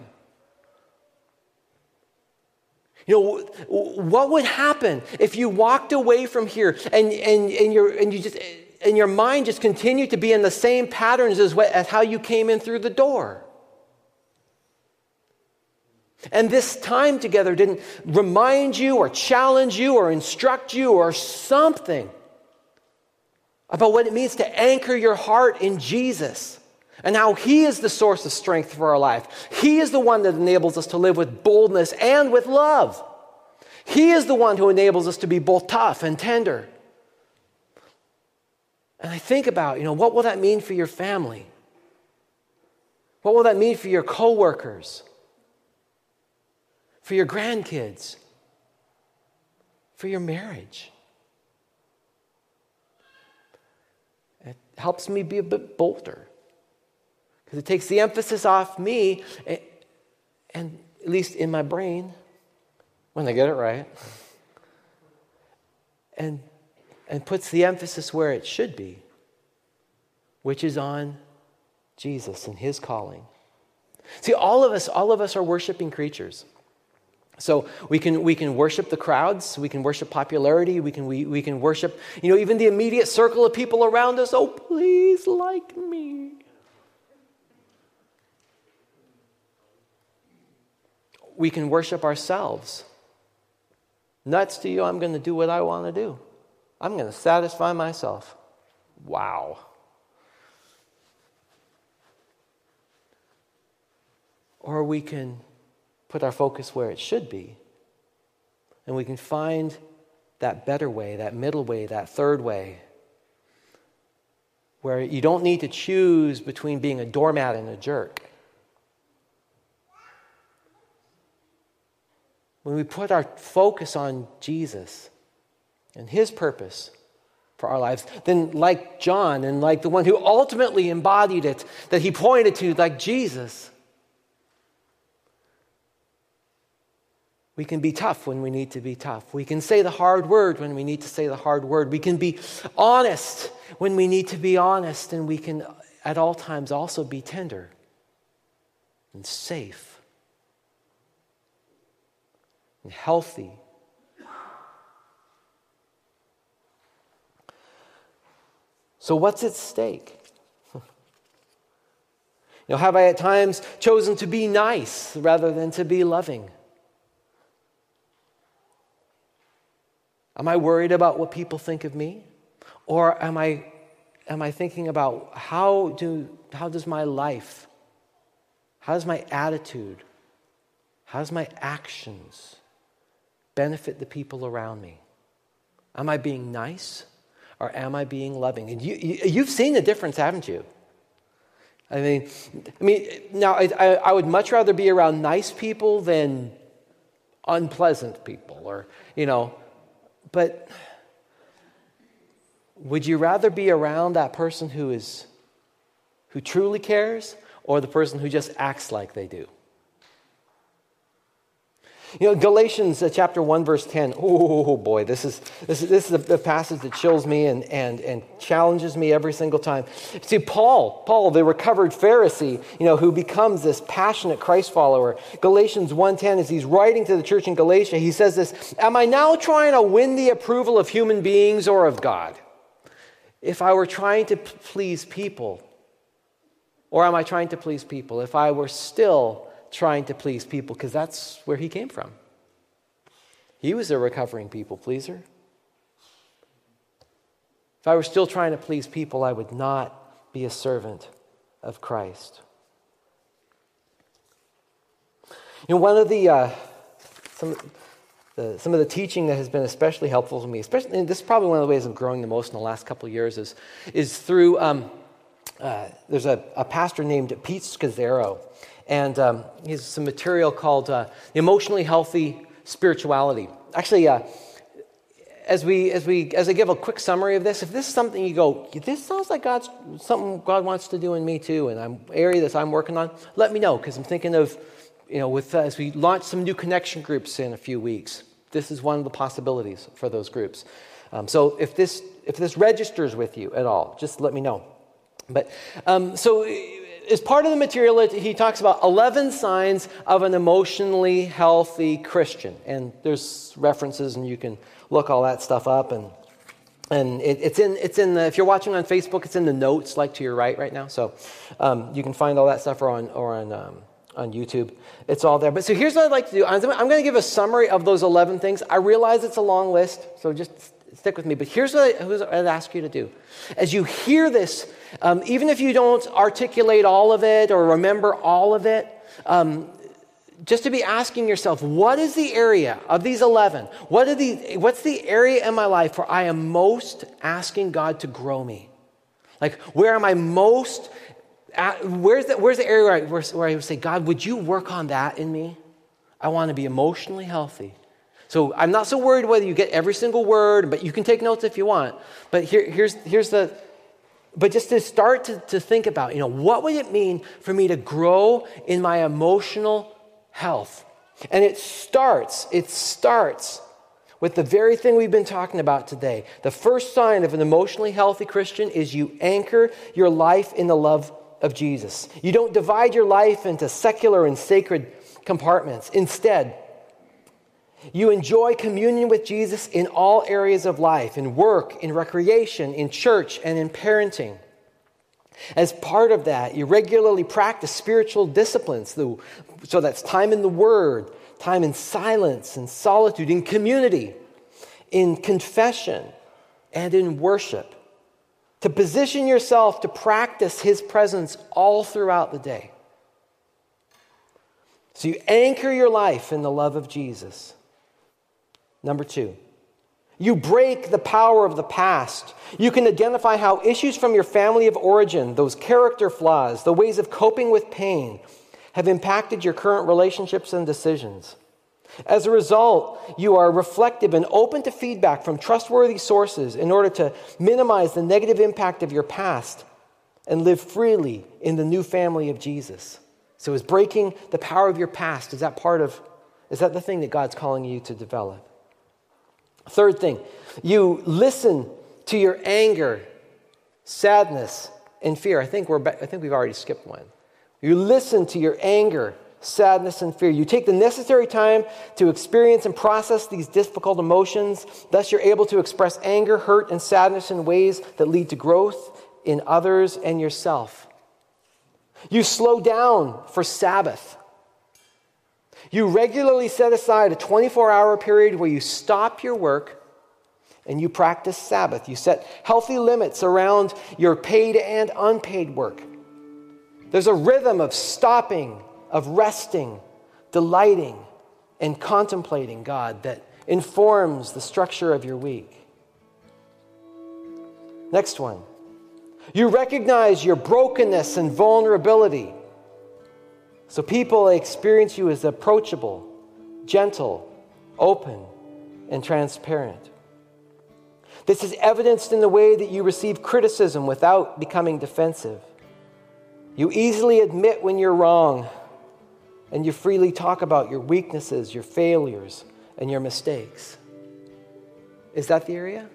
What would happen if you walked away from here and your mind just continued to be in the same patterns as how you came in through the door? And this time together didn't remind you or challenge you or instruct you or something about what it means to anchor your heart in Jesus and how He is the source of strength for our life. He is the one that enables us to live with boldness and with love. He is the one who enables us to be both tough and tender. And I think about, what will that mean for your family? What will that mean for your coworkers? For your grandkids, for your marriage? It helps me be a bit bolder because it takes the emphasis off me, and at least in my brain, when I get it right, and puts the emphasis where it should be, which is on Jesus and his calling. See, all of us are worshiping creatures. So we can worship the crowds, we can worship popularity, we can worship, even the immediate circle of people around us. Oh, please like me. We can worship ourselves. Nuts to you, I'm going to do what I want to do. I'm going to satisfy myself. Wow. Or we can put our focus where it should be. And we can find that better way, that middle way, that third way, where you don't need to choose between being a doormat and a jerk. When we put our focus on Jesus and his purpose for our lives, then like John and like the one who ultimately embodied it, that he pointed to, like Jesus, we can be tough when we need to be tough. We can say the hard word when we need to say the hard word. We can be honest when we need to be honest. And we can at all times also be tender and safe and healthy. So what's at stake? Have I at times chosen to be nice rather than to be loving? Am I worried about what people think of me? Or am I thinking about how does my life, how does my attitude, how does my actions benefit the people around me? Am I being nice or am I being loving? And you've seen the difference, haven't you? I mean, now I would much rather be around nice people than unpleasant people, or But would you rather be around that person who truly cares, or the person who just acts like they do? Galatians chapter 1 verse 10. Oh boy, this is a passage that chills me and challenges me every single time. See, Paul, the recovered Pharisee, who becomes this passionate Christ follower. Galatians 1:10, as he's writing to the church in Galatia, he says this: "Am I now trying to win the approval of human beings or of God? If I were trying to please people, or am I trying to please people? If I were still trying to please people," because that's where he came from. He was a recovering people pleaser. If I were still trying to please people, I would not be a servant of Christ. One of some of the teaching that has been especially helpful to me, especially, and this is probably one of the ways of growing the most in the last couple of years, is through there's a pastor named Pete Scazzaro. And he has some material called Emotionally Healthy Spirituality. Actually, as I give a quick summary of this, if this is something you go, this sounds like something God wants to do in me too, and I'm area that I'm working on, let me know, because I'm thinking of, as we launch some new connection groups in a few weeks, this is one of the possibilities for those groups. So if this registers with you at all, just let me know. But so as part of the material, he talks about 11 signs of an emotionally healthy Christian. And there's references, and you can look all that stuff up. And it's in the, if you're watching on Facebook, it's in the notes, like to your right now. So you can find all that stuff on YouTube. It's all there. But so here's what I'd like to do. I'm going to give a summary of those 11 things. I realize it's a long list, so just stick with me. But here's what I'd ask you to do. As you hear this, even if you don't articulate all of it or remember all of it, just to be asking yourself, what is the area of these 11? What's the area in my life where I am most asking God to grow me? Like, where am I most where's the area where I would say, God, would you work on that in me? I want to be emotionally healthy. So I'm not so worried whether you get every single word, but you can take notes if you want. But but just to start to think about, what would it mean for me to grow in my emotional health? And it starts with the very thing we've been talking about today. The first sign of an emotionally healthy Christian is you anchor your life in the love of Jesus. You don't divide your life into secular and sacred compartments. Instead, you enjoy communion with Jesus in all areas of life, in work, in recreation, in church, and in parenting. As part of that, you regularly practice spiritual disciplines. So that's time in the Word, time in silence and solitude, in community, in confession, and in worship. To position yourself to practice His presence all throughout the day. So you anchor your life in the love of Jesus. Number 2, you break the power of the past. You can identify how issues from your family of origin, those character flaws, the ways of coping with pain, have impacted your current relationships and decisions. As a result, you are reflective and open to feedback from trustworthy sources in order to minimize the negative impact of your past and live freely in the new family of Jesus. So is breaking the power of your past, is that the thing that God's calling you to develop? Third thing, you listen to your anger, sadness, and fear. I think we've already skipped one. You listen to your anger, sadness, and fear. You take the necessary time to experience and process these difficult emotions. Thus, you're able to express anger, hurt, and sadness in ways that lead to growth in others and yourself. You slow down for Sabbath. You regularly set aside a 24-hour period where you stop your work and you practice Sabbath. You set healthy limits around your paid and unpaid work. There's a rhythm of stopping, of resting, delighting, and contemplating God that informs the structure of your week. Next one. You recognize your brokenness and vulnerability. So people experience you as approachable, gentle, open, and transparent. This is evidenced in the way that you receive criticism without becoming defensive. You easily admit when you're wrong, and you freely talk about your weaknesses, your failures, and your mistakes. Is that the area?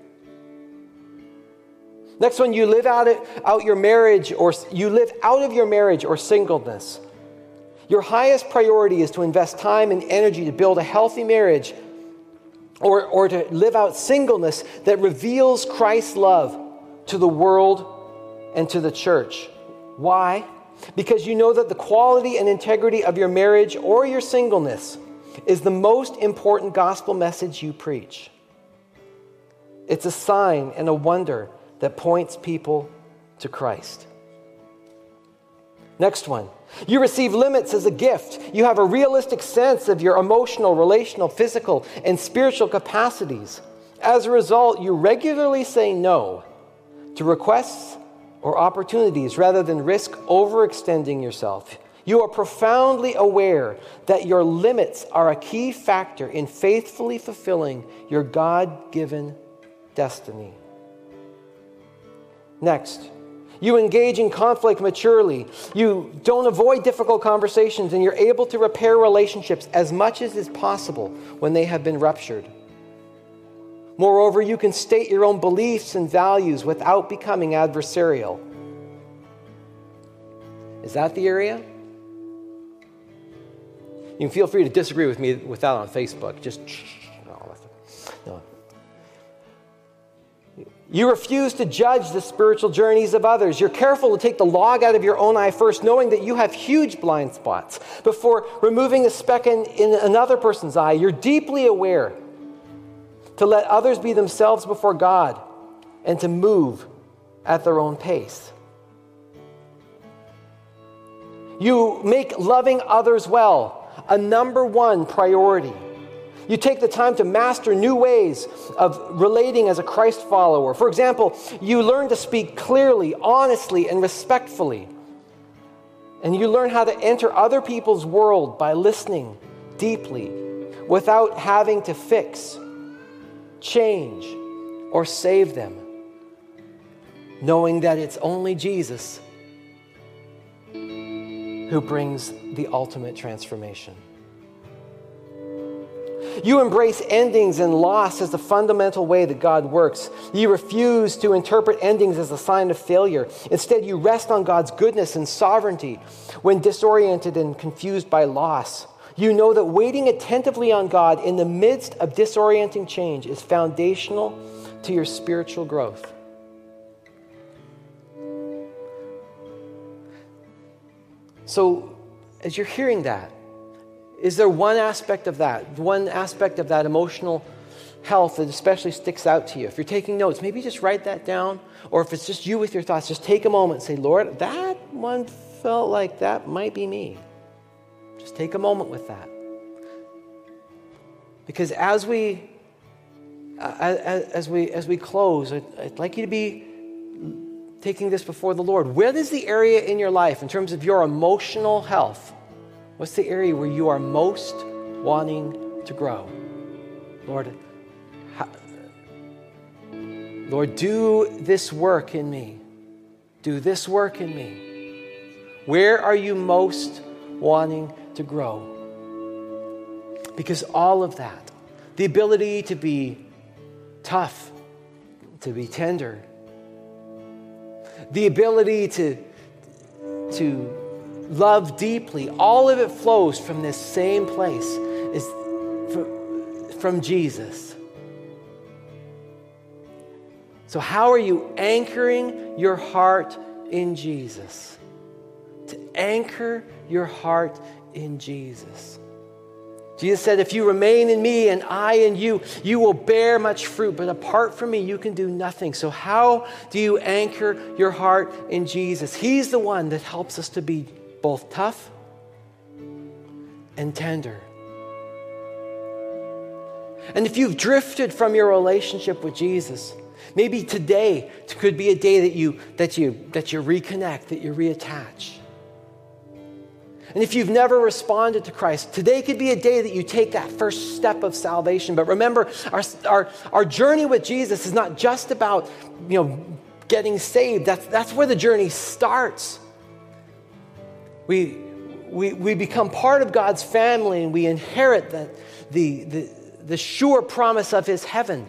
Next one, you live out of your marriage or singleness. Your highest priority is to invest time and energy to build a healthy marriage or to live out singleness that reveals Christ's love to the world and to the church. Why? Because you know that the quality and integrity of your marriage or your singleness is the most important gospel message you preach. It's a sign and a wonder that points people to Christ. Next one. You receive limits as a gift. You have a realistic sense of your emotional, relational, physical, and spiritual capacities. As a result, you regularly say no to requests or opportunities rather than risk overextending yourself. You are profoundly aware that your limits are a key factor in faithfully fulfilling your God-given destiny. Next, you engage in conflict maturely. You don't avoid difficult conversations, and you're able to repair relationships as much as is possible when they have been ruptured. Moreover, you can state your own beliefs and values without becoming adversarial. Is that the area? You can feel free to disagree with me with that on Facebook. Just no. You refuse to judge the spiritual journeys of others. You're careful to take the log out of your own eye first, knowing that you have huge blind spots. Before removing a speck in another person's eye, you're deeply aware to let others be themselves before God and to move at their own pace. You make loving others well a number one priority. You take the time to master new ways of relating as a Christ follower. For example, you learn to speak clearly, honestly, and respectfully. And you learn how to enter other people's world by listening deeply without having to fix, change, or save them, knowing that it's only Jesus who brings the ultimate transformation. You embrace endings and loss as the fundamental way that God works. You refuse to interpret endings as a sign of failure. Instead, you rest on God's goodness and sovereignty when disoriented and confused by loss. You know that waiting attentively on God in the midst of disorienting change is foundational to your spiritual growth. So, as you're hearing that, is there one aspect of that emotional health that especially sticks out to you? If you're taking notes, maybe just write that down. Or if it's just you with your thoughts, just take a moment and say, Lord, that one felt like that might be me. Just take a moment with that. Because as we close, I'd like you to be taking this before the Lord. Where is the area in your life in terms of your emotional health? What's the area where you are most wanting to grow? Lord, do this work in me. Do this work in me. Where are you most wanting to grow? Because all of that, the ability to be tough, to be tender, the ability to love deeply, all of it flows from this same place, is from Jesus. So how are you anchoring your heart in Jesus? To anchor your heart in Jesus. Jesus said, if you remain in me and I in you, you will bear much fruit. But apart from me, you can do nothing. So how do you anchor your heart in Jesus? He's the one that helps us to be both tough and tender. And if you've drifted from your relationship with Jesus, maybe today could be a day that you reconnect, that you reattach. And if you've never responded to Christ, today could be a day that you take that first step of salvation. But remember, our journey with Jesus is not just about, getting saved. That's where the journey starts. We become part of God's family, and we inherit the sure promise of His heaven.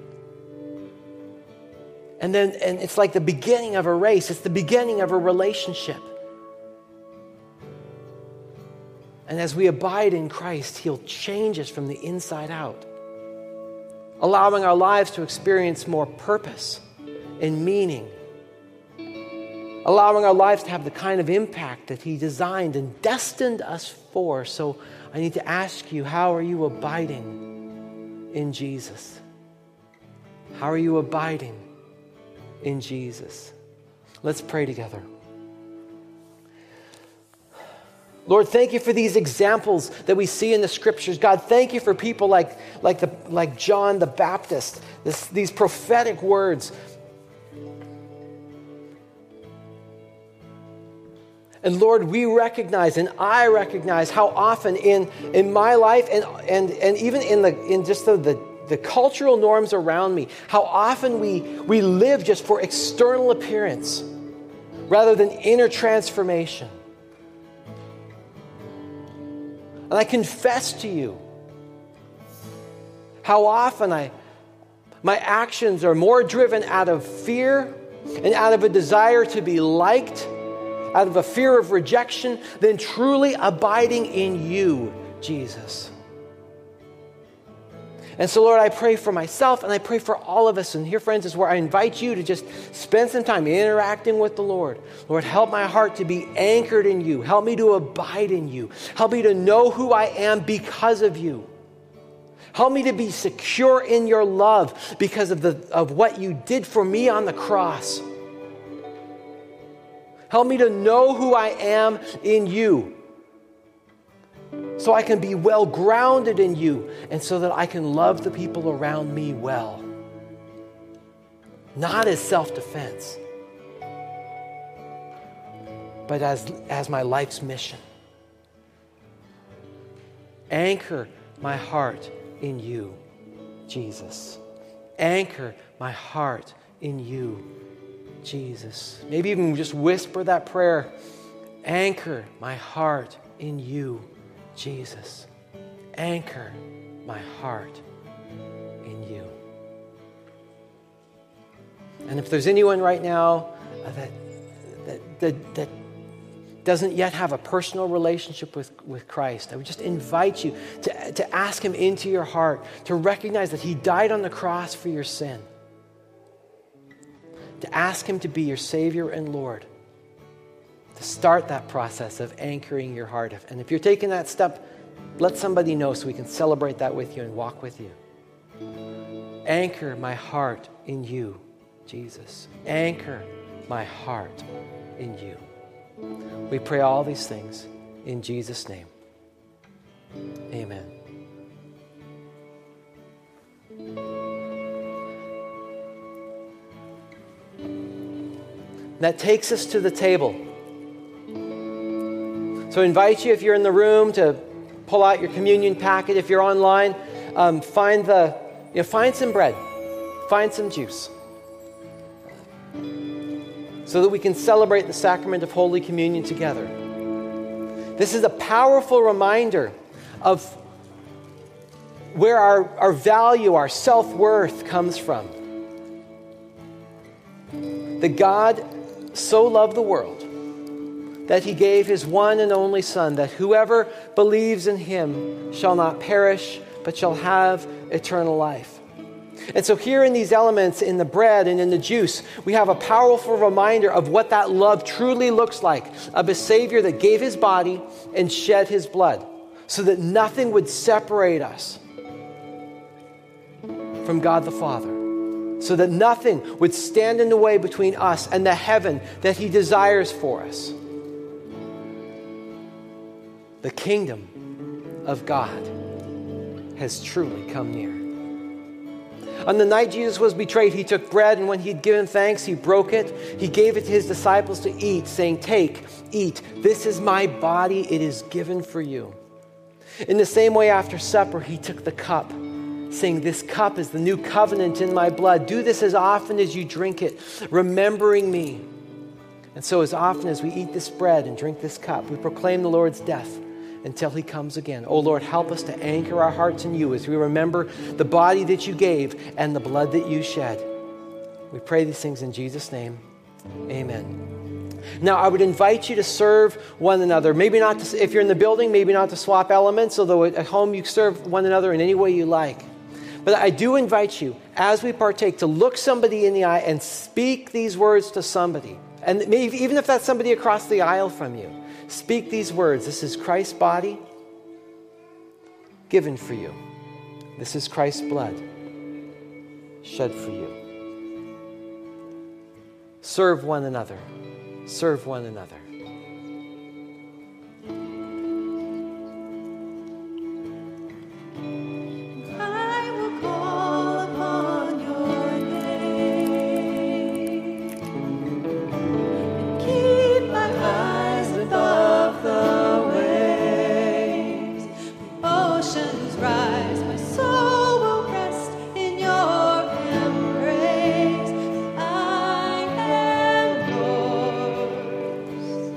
And it's like the beginning of a race. It's the beginning of a relationship. And as we abide in Christ, He'll change us from the inside out, allowing our lives to experience more purpose and meaning, allowing our lives to have the kind of impact that He designed and destined us for. So I need to ask you, how are you abiding in Jesus? How are you abiding in Jesus? Let's pray together. Lord, thank you for these examples that we see in the scriptures. God, thank you for people like John the Baptist, these prophetic words. And Lord, we recognize, and I recognize how often in my life and even in just the cultural norms around me, how often we live just for external appearance rather than inner transformation. And I confess to you how often my actions are more driven out of fear and out of a desire to be liked, out of a fear of rejection, than truly abiding in you, Jesus. And so, Lord, I pray for myself and I pray for all of us. And here, friends, is where I invite you to just spend some time interacting with the Lord. Lord, help my heart to be anchored in you. Help me to abide in you. Help me to know who I am because of you. Help me to be secure in your love because of what you did for me on the cross. Help me to know who I am in you, so I can be well grounded in you, and so that I can love the people around me well. Not as self-defense, but as my life's mission. Anchor my heart in you, Jesus. Anchor my heart in you, Jesus. Maybe even just whisper that prayer. Anchor my heart in you, Jesus. Anchor my heart in you. And if there's anyone right now that doesn't yet have a personal relationship with Christ, I would just invite you to ask him into your heart, to recognize that he died on the cross for your sin, to ask him to be your Savior and Lord, to start that process of anchoring your heart. And if you're taking that step, let somebody know so we can celebrate that with you and walk with you. Anchor my heart in you, Jesus. Anchor my heart in you. We pray all these things in Jesus' name. Amen. That takes us to the table. So I invite you, if you're in the room, to pull out your communion packet. If you're online, find some bread, find some juice, so that we can celebrate the sacrament of Holy Communion together. This is a powerful reminder of where our value, our self-worth comes from. That God so loved the world that he gave his one and only Son, that whoever believes in him shall not perish, but shall have eternal life. And so here in these elements, in the bread and in the juice, we have a powerful reminder of what that love truly looks like, of a Savior that gave his body and shed his blood so that nothing would separate us from God the Father, so that nothing would stand in the way between us and the heaven that he desires for us. The kingdom of God has truly come near. On the night Jesus was betrayed, he took bread, and when he had given thanks, he broke it. He gave it to his disciples to eat, saying, "Take, eat. This is my body. It is given for you." In the same way, after supper, he took the cup, saying, "This cup is the new covenant in my blood. Do this as often as you drink it, remembering me." And so as often as we eat this bread and drink this cup, we proclaim the Lord's death until he comes again. Oh Lord, help us to anchor our hearts in you as we remember the body that you gave and the blood that you shed. We pray these things in Jesus' name. Amen. Now, I would invite you to serve one another. Maybe not to, if you're in the building, maybe not to swap elements, although at home you serve one another in any way you like. But I do invite you, as we partake, to look somebody in the eye and speak these words to somebody. And maybe, even if that's somebody across the aisle from you, speak these words. This is Christ's body given for you. This is Christ's blood shed for you. Serve one another. Serve one another. I will call upon your name and keep my eyes above the waves. When oceans rise, my soul will rest in your embrace. I am yours.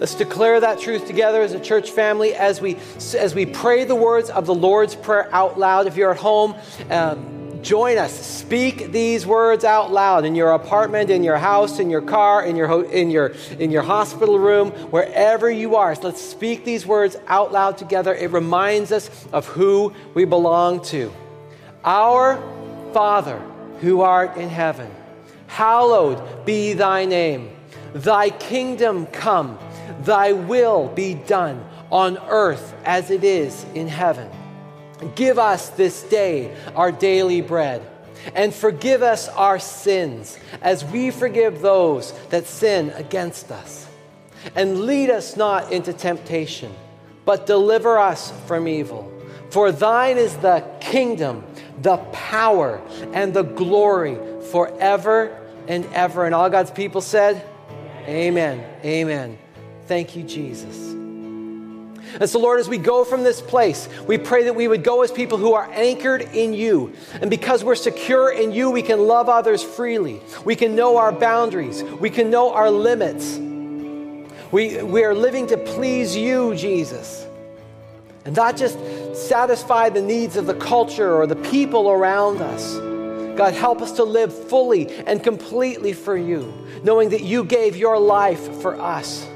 Let's declare that truth together as a church family as we pray the words of the Lord's Prayer out loud. If you're at home, join us. Speak these words out loud in your apartment, in your house, in your car, in your hospital room, wherever you are. So let's speak these words out loud together. It reminds us of who we belong to. Our Father, who art in heaven, hallowed be thy name. Thy kingdom come, thy will be done on earth as it is in heaven. Give us this day our daily bread, and forgive us our sins as we forgive those that sin against us. And lead us not into temptation, but deliver us from evil. For thine is the kingdom, the power, and the glory forever and ever. And all God's people said, amen. Amen. Thank you, Jesus. And so, Lord, as we go from this place, we pray that we would go as people who are anchored in you. And because we're secure in you, we can love others freely. We can know our boundaries. We can know our limits. We are living to please you, Jesus. And not just satisfy the needs of the culture or the people around us. God, help us to live fully and completely for you, knowing that you gave your life for us.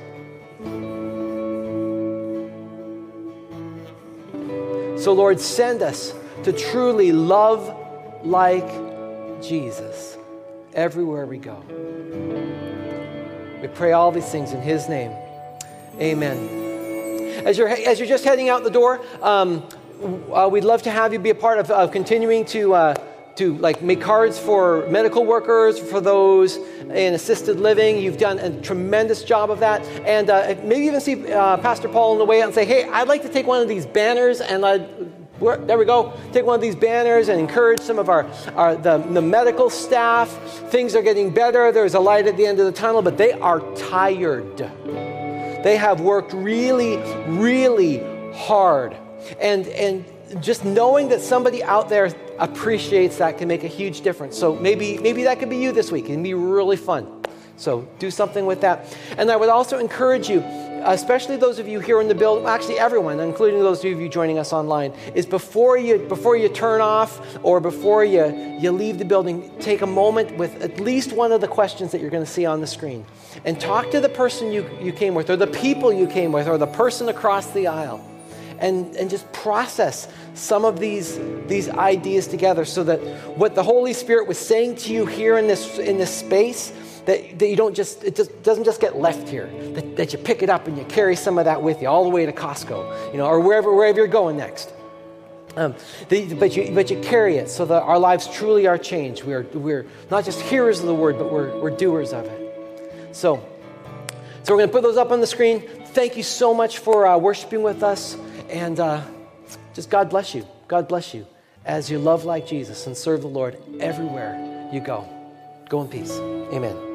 So, Lord, send us to truly love like Jesus everywhere we go. We pray all these things in his name. Amen. As you're just heading out the door, we'd love to have you be a part of continuing to make cards for medical workers, for those in assisted living. You've done a tremendous job of that. And maybe even see Pastor Paul on the way out and say, hey, I'd like to take one of these banners and there we go. Take one of these banners and encourage some of the medical staff. Things are getting better. There's a light at the end of the tunnel, but they are tired. They have worked really, really hard. And just knowing that somebody out there appreciates that can make a huge difference. So maybe that could be you this week. It can be really fun. So do something with that. And I would also encourage you, especially those of you here in the building, actually everyone, including those of you joining us online, is before you turn off or before you leave the building, take a moment with at least one of the questions that you're going to see on the screen. And talk to the person you came with, or the people you came with, or the person across the aisle. And just process some of these ideas together so that what the Holy Spirit was saying to you here in this space, that you don't doesn't just get left here, that you pick it up and you carry some of that with you all the way to Costco, or wherever you're going next. But you carry it so that our lives truly are changed. We're not just hearers of the word, but we're doers of it. So we're going to put those up on the screen. Thank you so much for worshiping with us. And just God bless you. God bless you as you love like Jesus and serve the Lord everywhere you go. Go in peace. Amen.